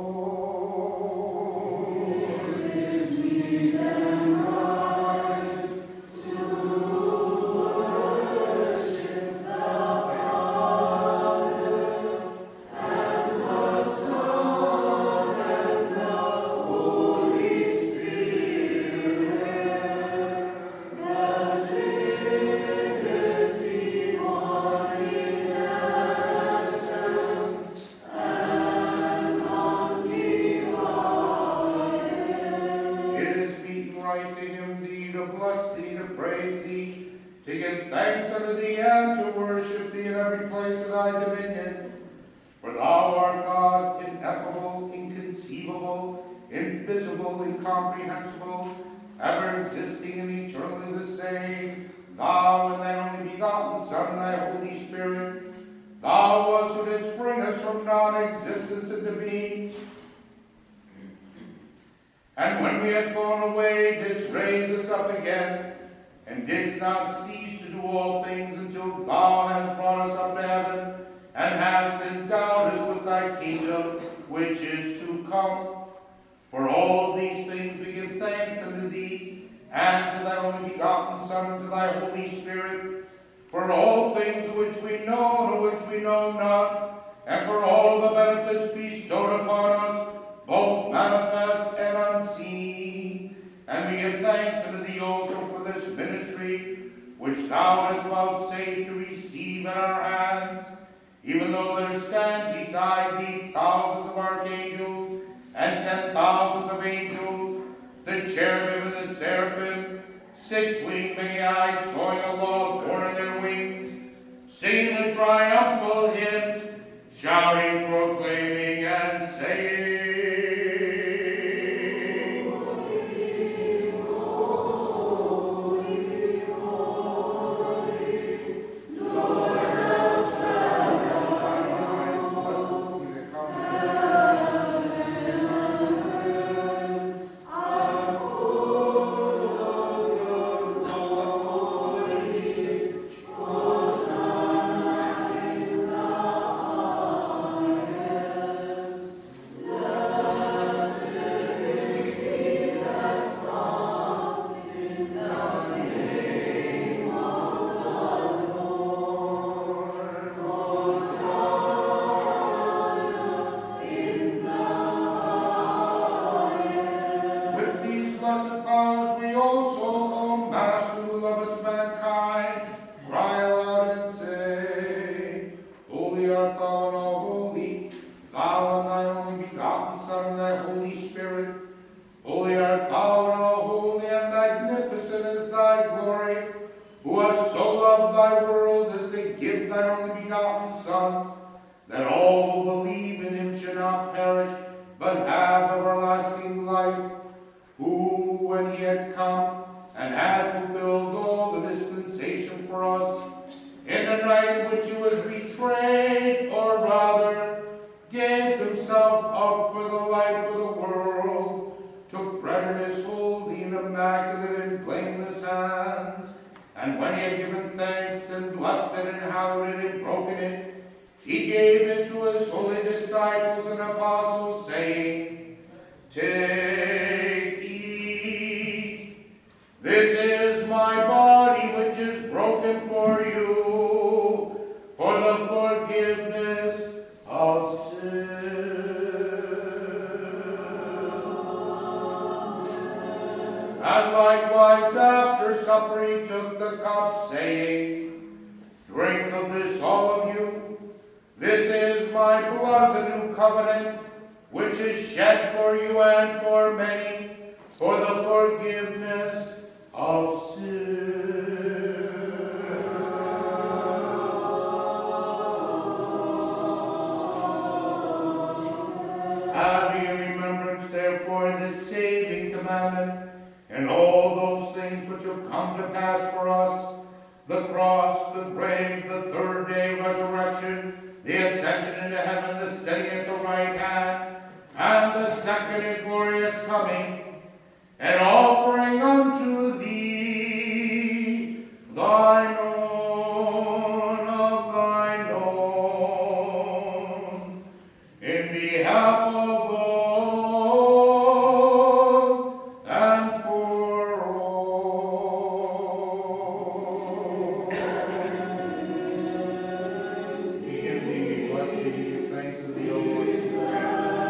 Spirit, the thanks unto thee, and to worship thee in every place of thy dominion. For thou art God, ineffable, inconceivable, invisible, incomprehensible, ever existing and eternally the same. Thou and thy only begotten Son, thy Holy Spirit, thou wast who didst bring us from non-existence into being. And when we had fallen away, didst raise us up again, and didst not cease to do all things until thou hast brought us up to heaven, and hast endowed us with thy kingdom, which is to come. For all these things we give thanks unto thee, and to thy only begotten Son, and to thy Holy Spirit, for all things which we know and which we know not, and for all the benefits bestowed upon us, both manifest and unseen. And we give thanks unto thee also for this ministry, which thou hast vouchsafed to receive at our hands, even though there stand beside thee thousands of archangels, and ten thousands of angels, the cherubim and the seraphim, six-winged, many-eyed, showing the law born in their wings, singing the triumphal hymn, shouting, proclaiming, and saying,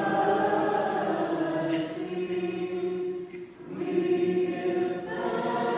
We give thanks.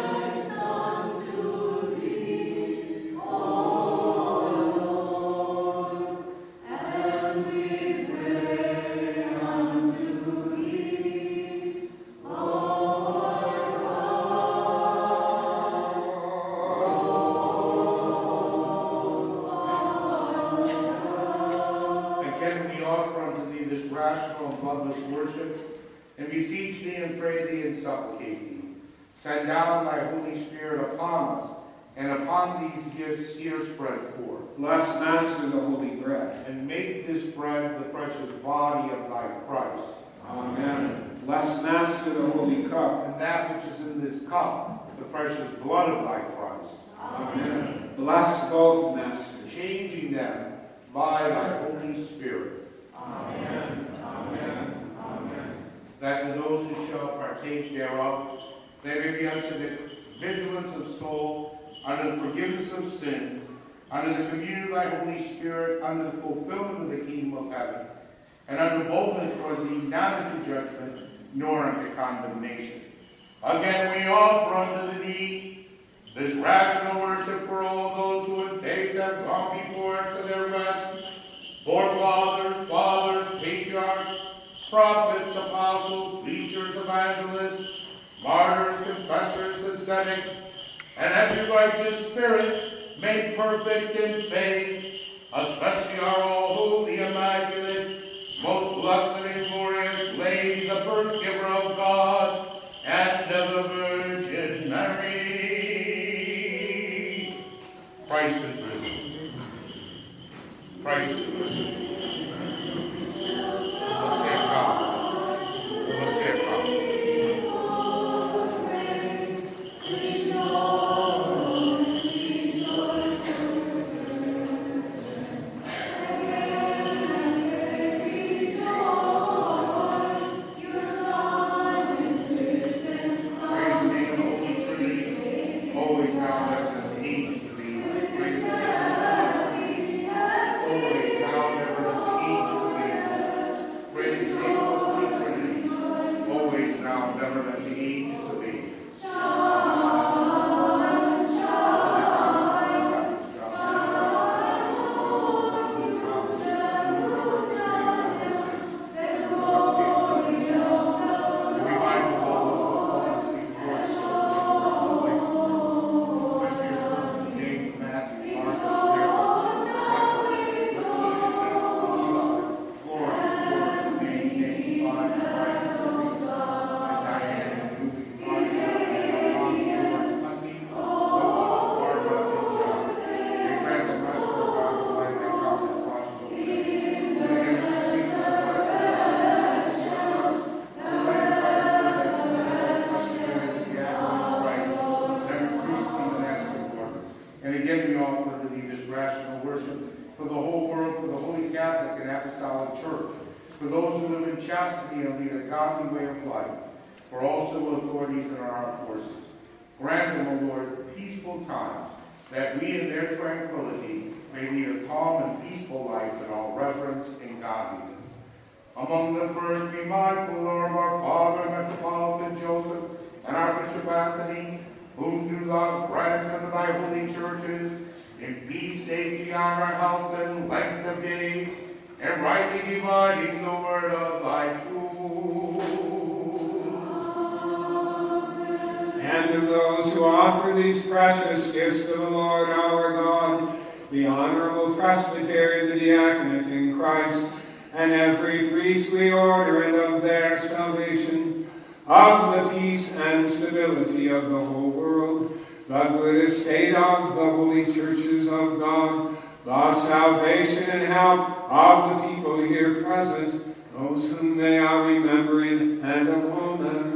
offer unto thee this rational and bloodless worship, and beseech thee and pray thee and supplicate thee. Send down thy Holy Spirit upon us, and upon these gifts here spread forth. Bless, Master, the holy bread. And make this bread the precious body of thy Christ. Amen. Bless, Master, the holy cup. And that which is in this cup, the precious blood of thy Christ. Amen. Bless both, Master. Changing them by thy Holy Spirit. Amen. Amen. Amen. That to those who shall partake thereof, they may be unto the vigilance of soul, unto the forgiveness of sin, unto the communion of thy Holy Spirit, unto the fulfillment of the kingdom of heaven, and unto boldness for thee, not unto judgment, nor unto condemnation. Again we offer unto thee this rational worship for all those who in faith have gone before us to their rest, forefathers, fathers, patriarchs, prophets, apostles, preachers, evangelists, martyrs, confessors, ascetics, and every righteous spirit made perfect in faith, especially our all holy, immaculate, most blessed and glorious Lady, the birth giver of God, and of the Virgin Mary. Christ is risen. Christ is risen. Let's say God. Let's say God. Among the first, be mindful, Lord, of our Father, Metropolitan Joseph, and our Bishop Anthony, whom through love grant unto thy holy churches, in peace, safety, honor, health, and length of days, and rightly dividing the word of thy truth. And of those who offer these precious gifts to the Lord our God, the honorable presbytery, the diaconate in Christ, and every priestly order, and of their salvation, of the peace and stability of the whole world, the good estate of the holy churches of God, the salvation and help of the people here present, those whom they are remembering, and of all mankind.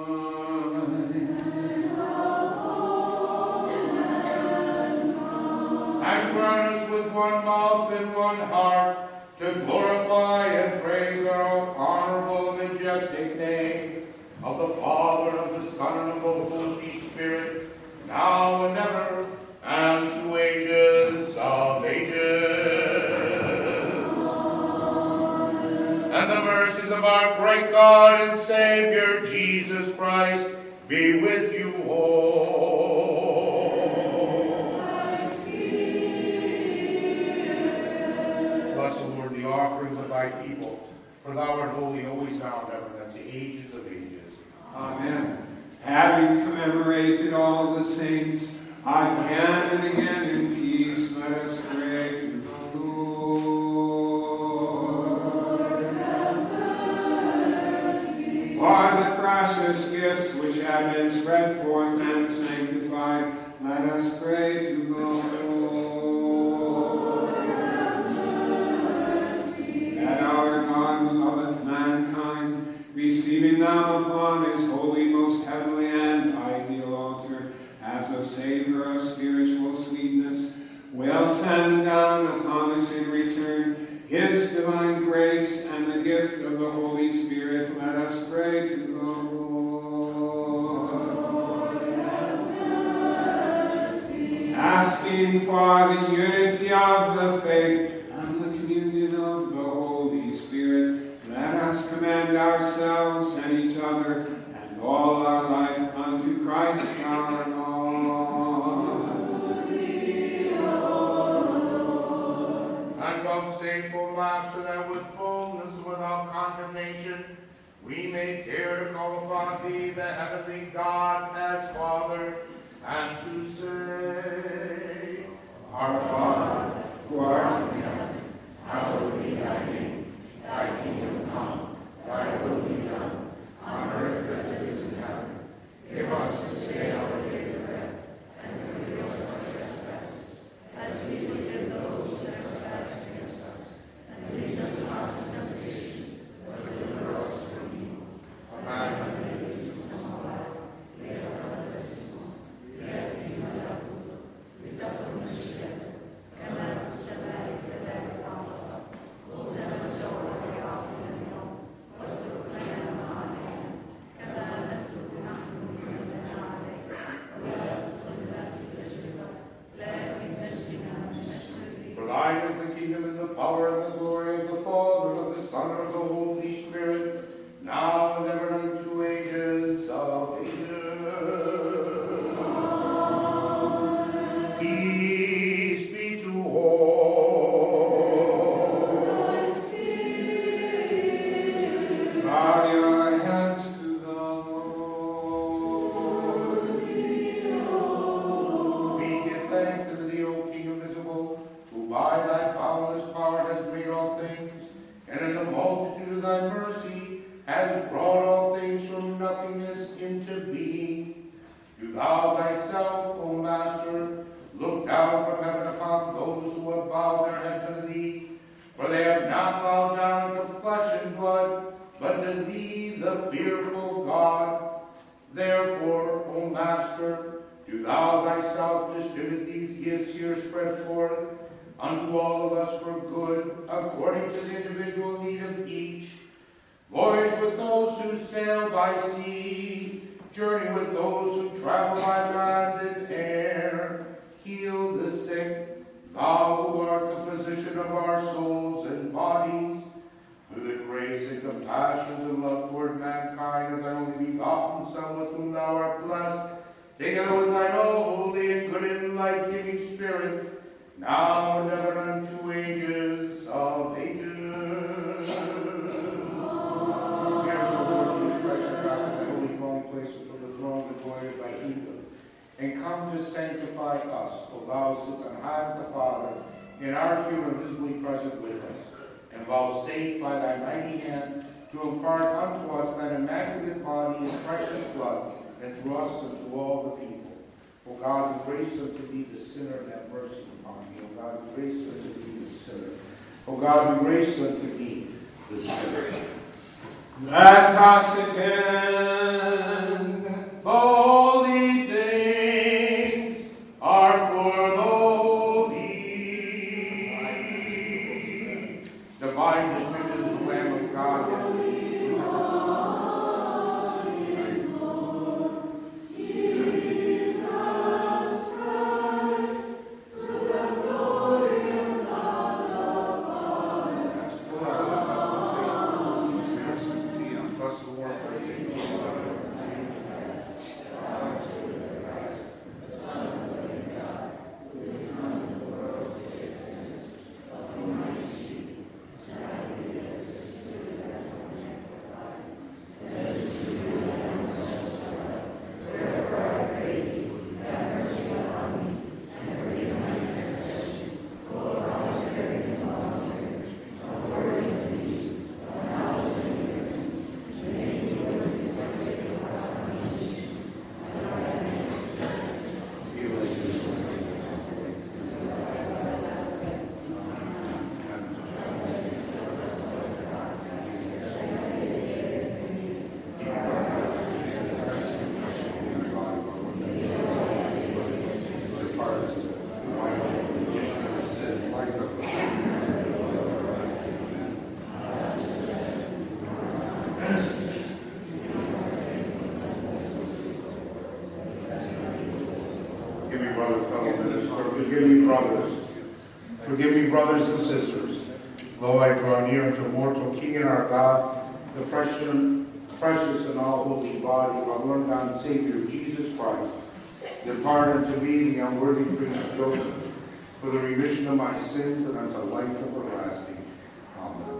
And grant us with one mouth and one heart to glorify and praise our honorable and majestic name, of the Father, of the Son, and of the Holy Spirit, now and ever, and to ages of ages. And the mercies of our great God and Savior, Jesus Christ, be with you all. Bless, O Lord, the offerings of thy people, for thou art holy, always now and ever, and to ages of ages. Amen. Having commemorated all the saints, again and again in peace, let us pray to the Lord. had been spread forth and sanctified, let us pray to the Lord. That our God who loveth mankind, receiving them upon his holy, most heavenly and ideal altar, as a savor of spiritual sweetness, will send down upon us in return his divine grace and the gift of the Holy Spirit. Let us pray to the Lord. Asking for the unity of the faith and the communion of the Holy Spirit, let us commend ourselves and each other and all our life unto Christ our Lord. And vouchsafeful Master, that with boldness without condemnation we may dare to call upon thee, the heavenly God, as Father, and to say, Our Father, who art in heaven, hallowed be thy name. Thy kingdom come, thy will be done, on earth as it is in heaven. Give us this day our daily bread, and forgive us our trespasses, as we forgive those who trespass against us. And lead us not into temptation, but deliver us from evil. Amen. For thine is the kingdom and the power and the glory of the Father, of the Son, and of the Holy Spirit, now and ever unto ages of ages. Peace be to all. Bow your heads to the Lord. We give thanks unto thee, O King invisible, who by thy boundless power has made all things, and in the multitude of thy mercy has brought all things from nothingness into being. Do thou thyself, O Master, look down from heaven upon those who have bowed their heads unto thee, for they have not bowed down to flesh and blood, but to thee, the fearful God. Therefore, O Master, do thou thyself distribute these gifts here spread forth unto all of us for good, according to the individual need of each. Voyage with those who sail by sea, journey with those who travel by land and air. Heal the sick, thou who art the physician of our souls and bodies. Through the grace and compassion and love toward mankind of thy only begotten Son, with whom thou art blessed, together with thine all holy and good and life-giving Spirit, now and ever unto ages of ages. From the throne of the glory of thy kingdom, and come to sanctify us, O thou sits on high with the Father, in our human visibly present with us, and vouchsafe by thy mighty hand to impart unto us thine immaculate body and precious blood, and through us unto all the people. O God, who grace unto thee the sinner, and have mercy upon me. O God, who grace unto thee the sinner. O God, who grace unto thee the sinner. Let us attend. Holy things are for the holy. Divine distributed the Lamb of God. brother, fellow minister. Forgive me, brothers. Forgive me, brothers and sisters. Lo, I draw near unto mortal King and our God, the precious, precious and all holy body of our Lord God and Savior, Jesus Christ. Depart unto me, the unworthy priest Joseph, for the remission of my sins and unto life everlasting. Amen.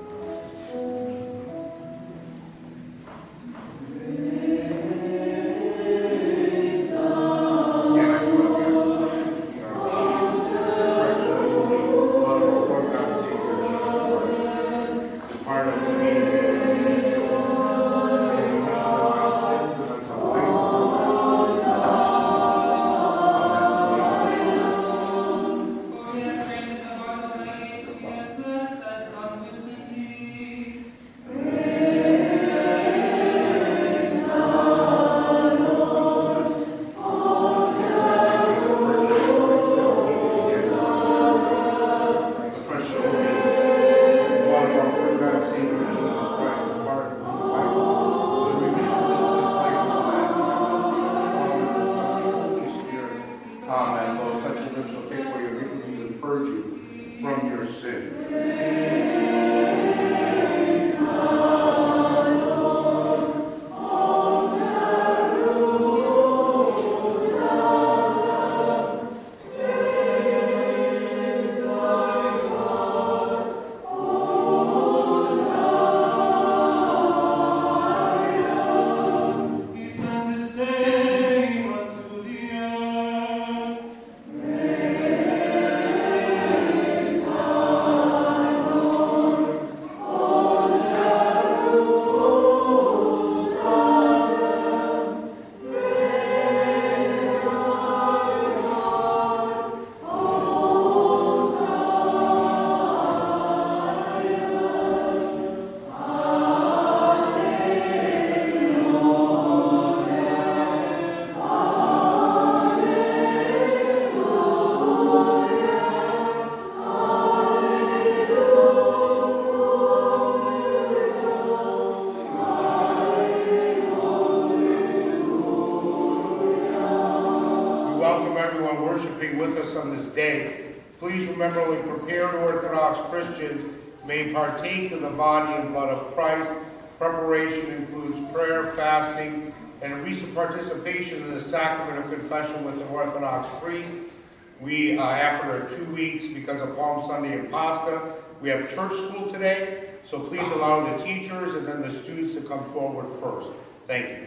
Remember, we prepared Orthodox Christians may partake of the body and blood of Christ. Preparation includes prayer, fasting, and recent participation in the sacrament of confession with an Orthodox priest. We, uh, after our two weeks, because of Palm Sunday and Pascha, we have church school today, so please allow the teachers and then the students to come forward first. Thank you.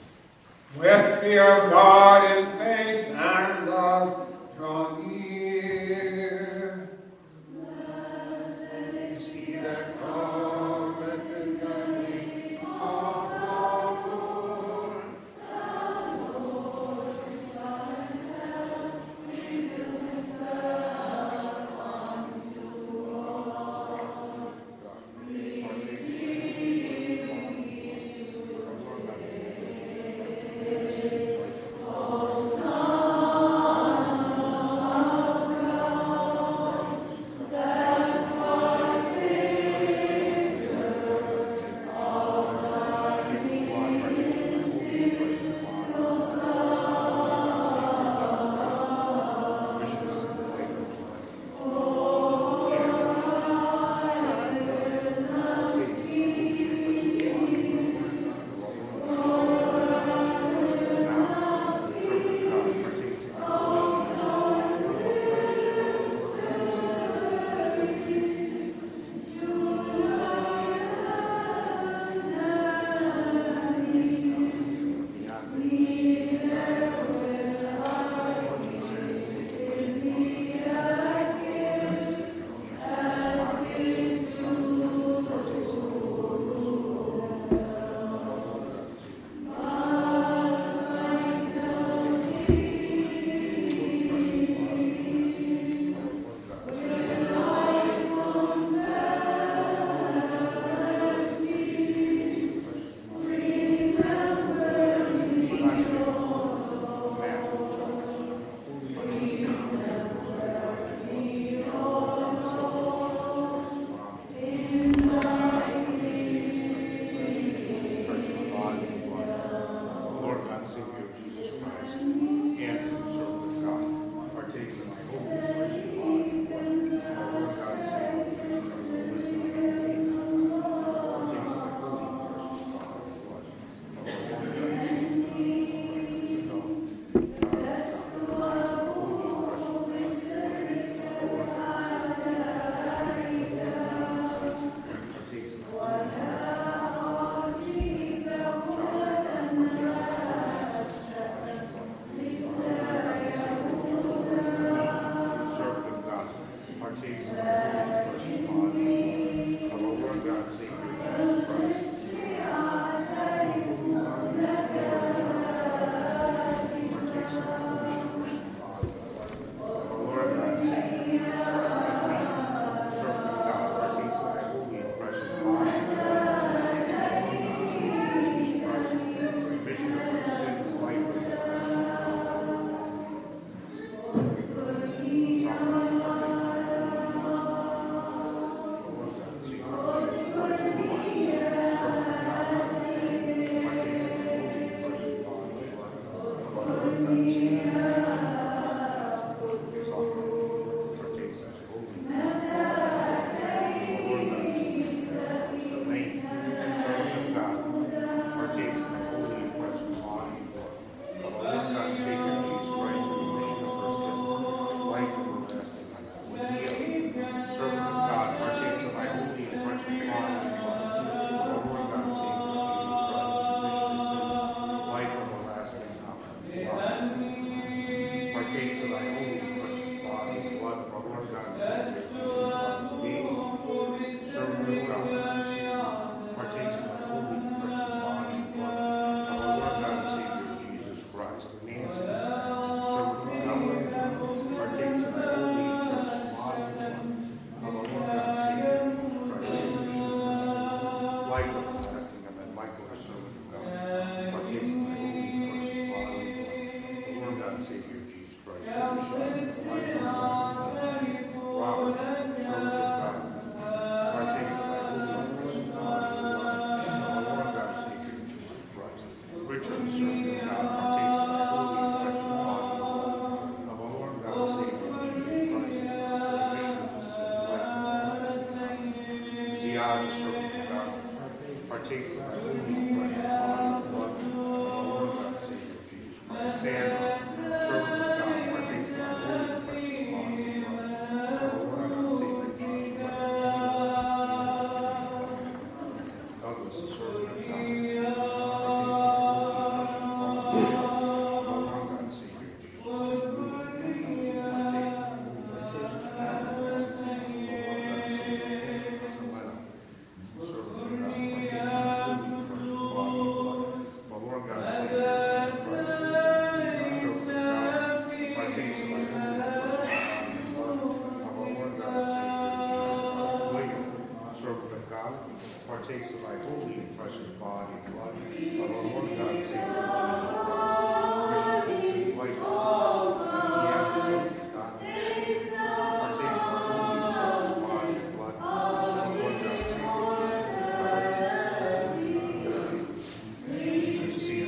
With fear of God and faith and love, draw near. Oh, partakes of the holy and precious body of our Lord God, Savior Jesus Christ. Partakes of thy holy and precious body and blood of our Lord God and Savior Jesus Christ, remission of life, he hath shown God. Partakes of thy holy and precious body and blood of our Lord God and Savior Jesus Christ.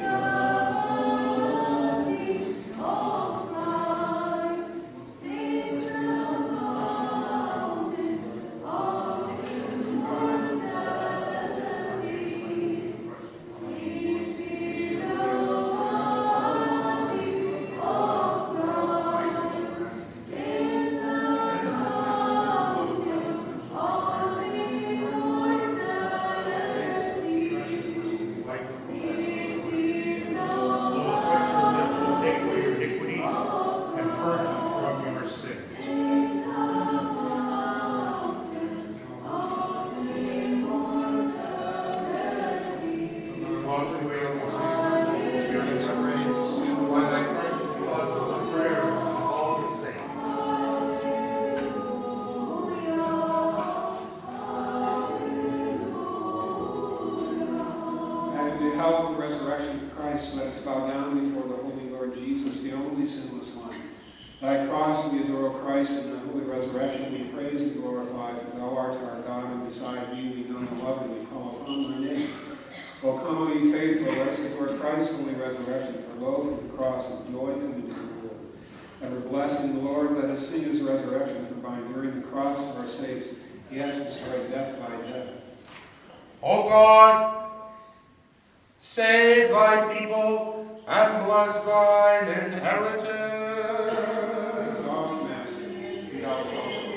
Blessing the Lord, let us sing his resurrection, for by enduring the cross of our sakes, he has destroyed death by death. O God, save thy people and bless thine inheritance. Exalt Master. Be thou exalted.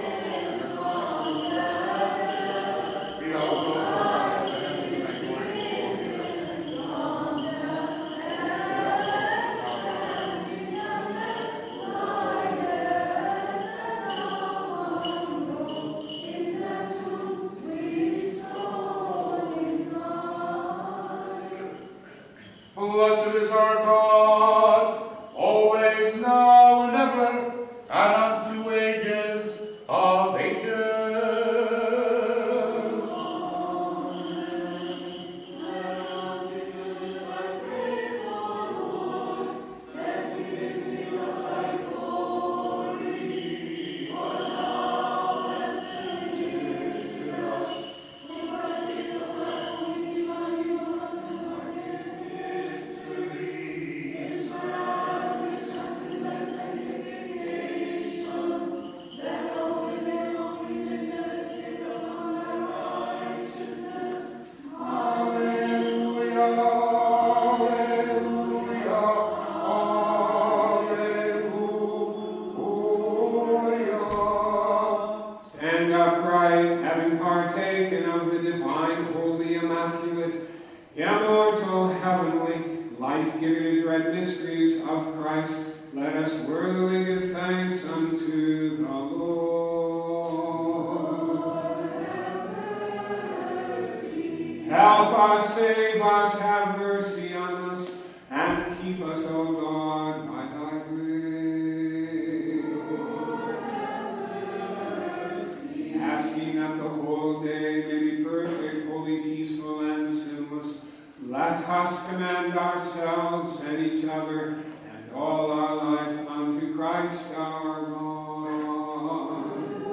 Be thou exalted. upright, having partaken of the divine, holy, immaculate, immortal, heavenly, life-giving and dread mysteries of Christ, let us worthily give thanks unto the Lord. Help us, save us, have mercy on us, and keep us, O God, by thy grace. Asking that the whole day may be perfect, holy, peaceful, and sinless, let us commend ourselves and each other and all our life unto Christ our God.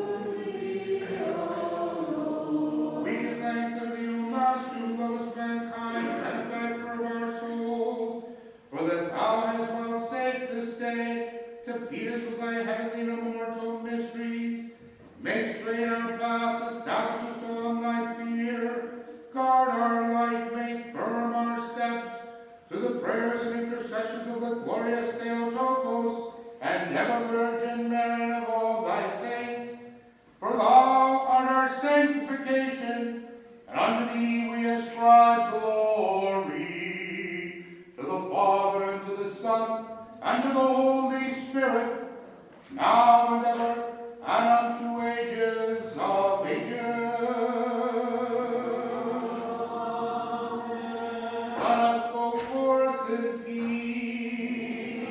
We give thanks unto you, Master, who lovest mankind, benefactor of our souls, for that thou hast vouchsafed this day to feed us with thy heavenly and immortal mysteries. Make straight our path, establish us on thy fear, guard our life, make firm our steps, to the prayers and intercessions of the glorious Theotokos and ever Virgin Mary and of all thy saints. For thou art our sanctification, and unto thee we ascribe glory, to the Father, and to the Son, and to the Holy Spirit, now and ever, and unto ages of ages. Let us go forth in peace.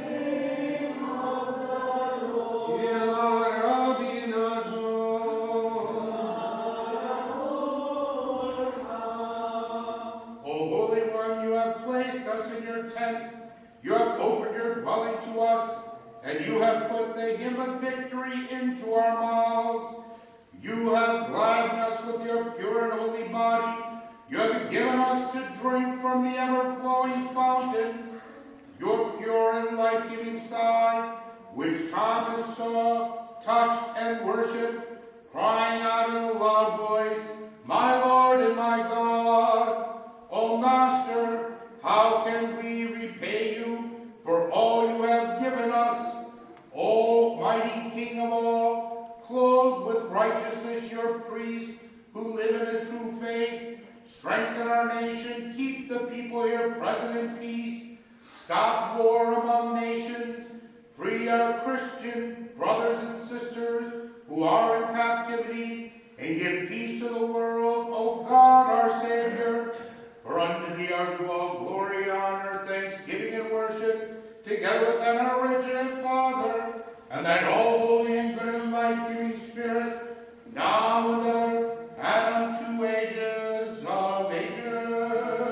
O Holy One, you have placed us in your tent. You have opened your dwelling to us, and you have put the hymn of victory into our mouths. You have gladdened us with your pure and holy body. You have given us to drink from the ever-flowing fountain, your pure and life-giving side, which Thomas saw, touched, and worshipped, crying out in a loud voice, My Lord and my God! O Master, how can we repay you for all you have given us? O mighty King of all, clothed with righteousness your priests who live in a true faith, strengthen our nation, keep the people here present in peace, stop war among nations, free our Christian brothers and sisters who are in captivity, and give peace to the world, O God, our Savior. For unto thee are due all glory, honor, thanksgiving, and worship, together with thine originate Father, and thine all holy and good and life-giving Spirit, now and ever, and unto ages of ages.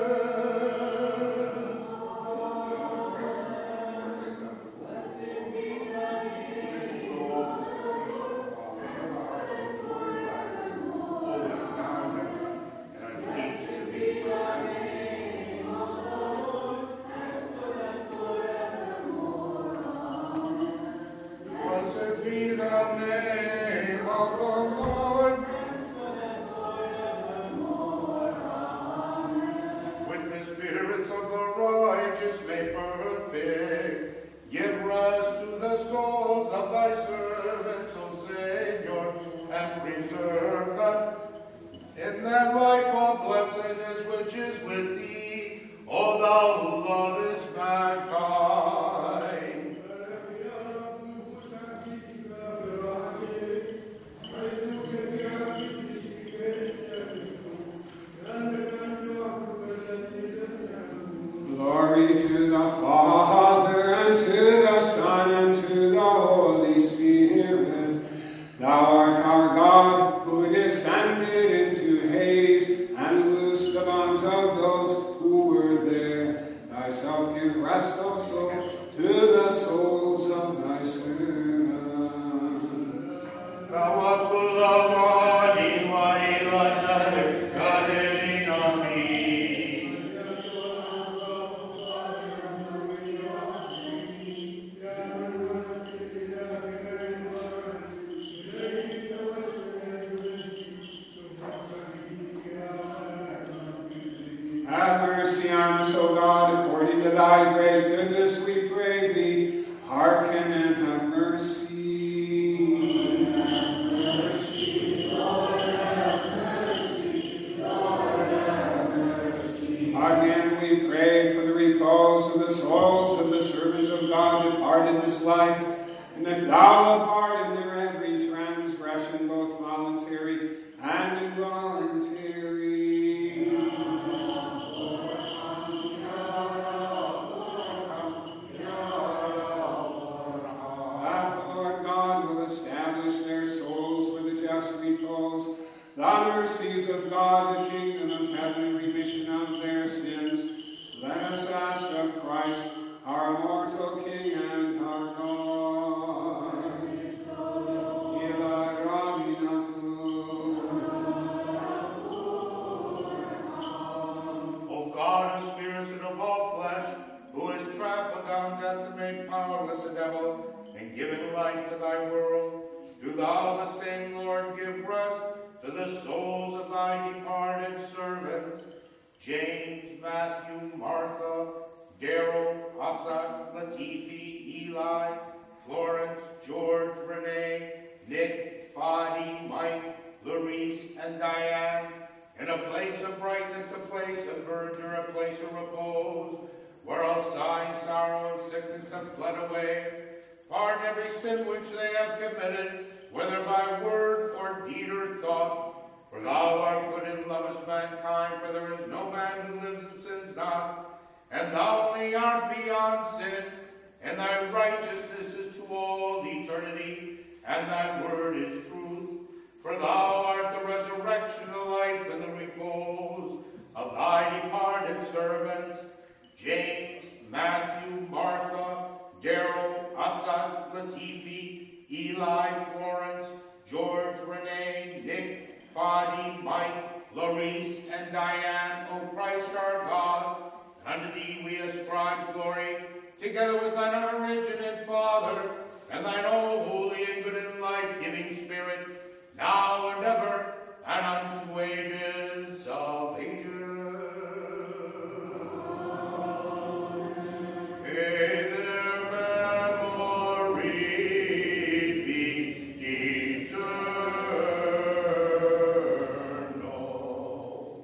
Blessed be the name of the Lord. With the spirits of the righteous made perfect, give rest to the souls of thy servants, O Savior, and preserve them in that life of blessedness which is with thee, O thou who lovest mankind. Glory to the Father, and to the Son, and to the Holy Spirit. Thou art our God, who descended into Hades, and loosed the bonds of those who were there. Thyself give rest also to the souls of thy servants. Thou art full of body, mighty Lord, gathering on me. Have mercy on us, O God, according to thy great goodness, we pray thee. Hearken and have mercy. Have mercy. seven, both voluntary and involuntary. That the Lord God will establish their souls for the just repose, the mercies of God, the kingdom of heaven, remission of their sins. Let us ask of Christ, our immortal King and our God. Ila Raminatu. O God, who spirits and of all flesh, who has trampled down death and made powerless the devil, and given life to thy world, do thou the same, Lord, give rest to the souls of thy departed servants, James, Matthew, Martha, Daryl, Asa, Latifi, Eli, Florence, George, Renee, Nick, Fadi, Mike, Larice, and Diane, in a place of brightness, a place of verdure, a place of repose, where all sighing, sorrow, and sickness have fled away. Pardon every sin which they have committed, whether by word or deed or thought. For thou art good and lovest mankind, for there is no man who lives and sins not. And thou only art beyond sin, and thy righteousness is to all eternity, and thy word is truth. For thou art the resurrection, the life, and the repose of thy departed servants, James, Matthew, Martha, Daryl, Asad, Latifi, Eli, Florence, George, Renee, Nick, Fadi, Mike, Larice, and Diane, O Christ our God. And unto thee we ascribe glory, together with thine unoriginate Father, and thine all holy and good and life-giving Spirit, now and ever, and unto ages of ages. May their memory be eternal.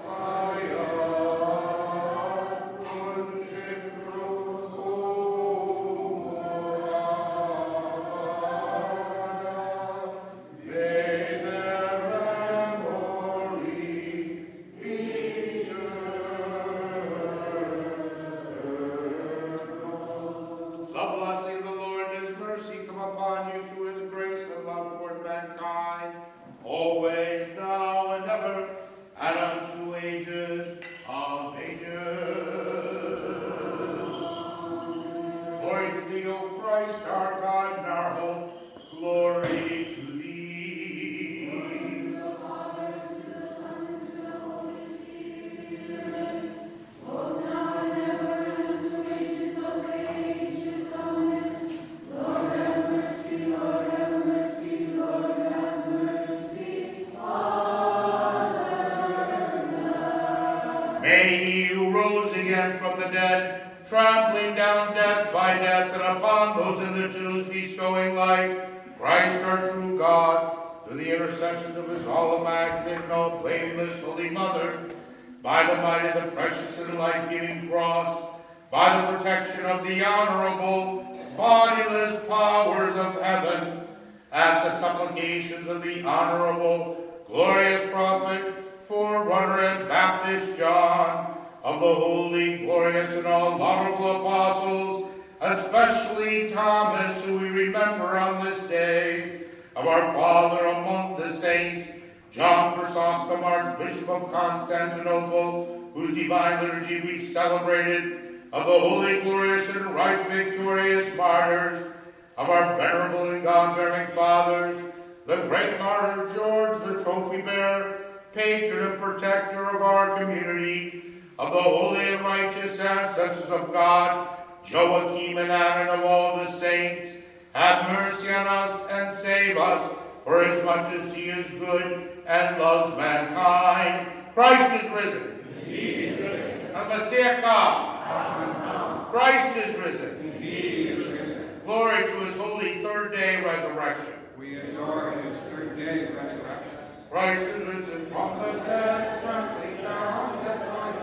Always, now, and ever, and unto ages of ages. Glory to thee, O Christ, our God and our hope. Glory to thee. The Father, to the Son, and to the Holy Spirit, both now and ever, and unto ages of ages. Amen. Lord have mercy, Lord have mercy, Lord have mercy. May he who rose again from the dead, trampling down death by death, and upon those in the tombs bestowing life, Christ our true God, through the intercessions of his all immaculate and all blameless Holy Mother, by the might of the precious and life-giving cross, by the protection of the honorable, bodiless powers of heaven, at the supplications of the honorable, glorious prophet, forerunner and Baptist John, of the holy, glorious, and all honorable apostles, especially Thomas, who we remember on this day, of our Father among the saints, John Chrysostom, Archbishop of Constantinople, whose divine liturgy we celebrated, of the holy, glorious, and right victorious martyrs, of our venerable and God-bearing fathers, the great martyr George, the trophy bearer, patron and protector of our community, of the holy and righteous ancestors of God, Joachim and Anna, and of all the saints, have mercy on us and save us, for as much as he is good and loves mankind. Christ is risen. He is risen. Al-Masih come. Christ is risen. He is risen. Glory to his holy third day resurrection. We adore his third day resurrection. Christ is risen from the dead, trampling down death by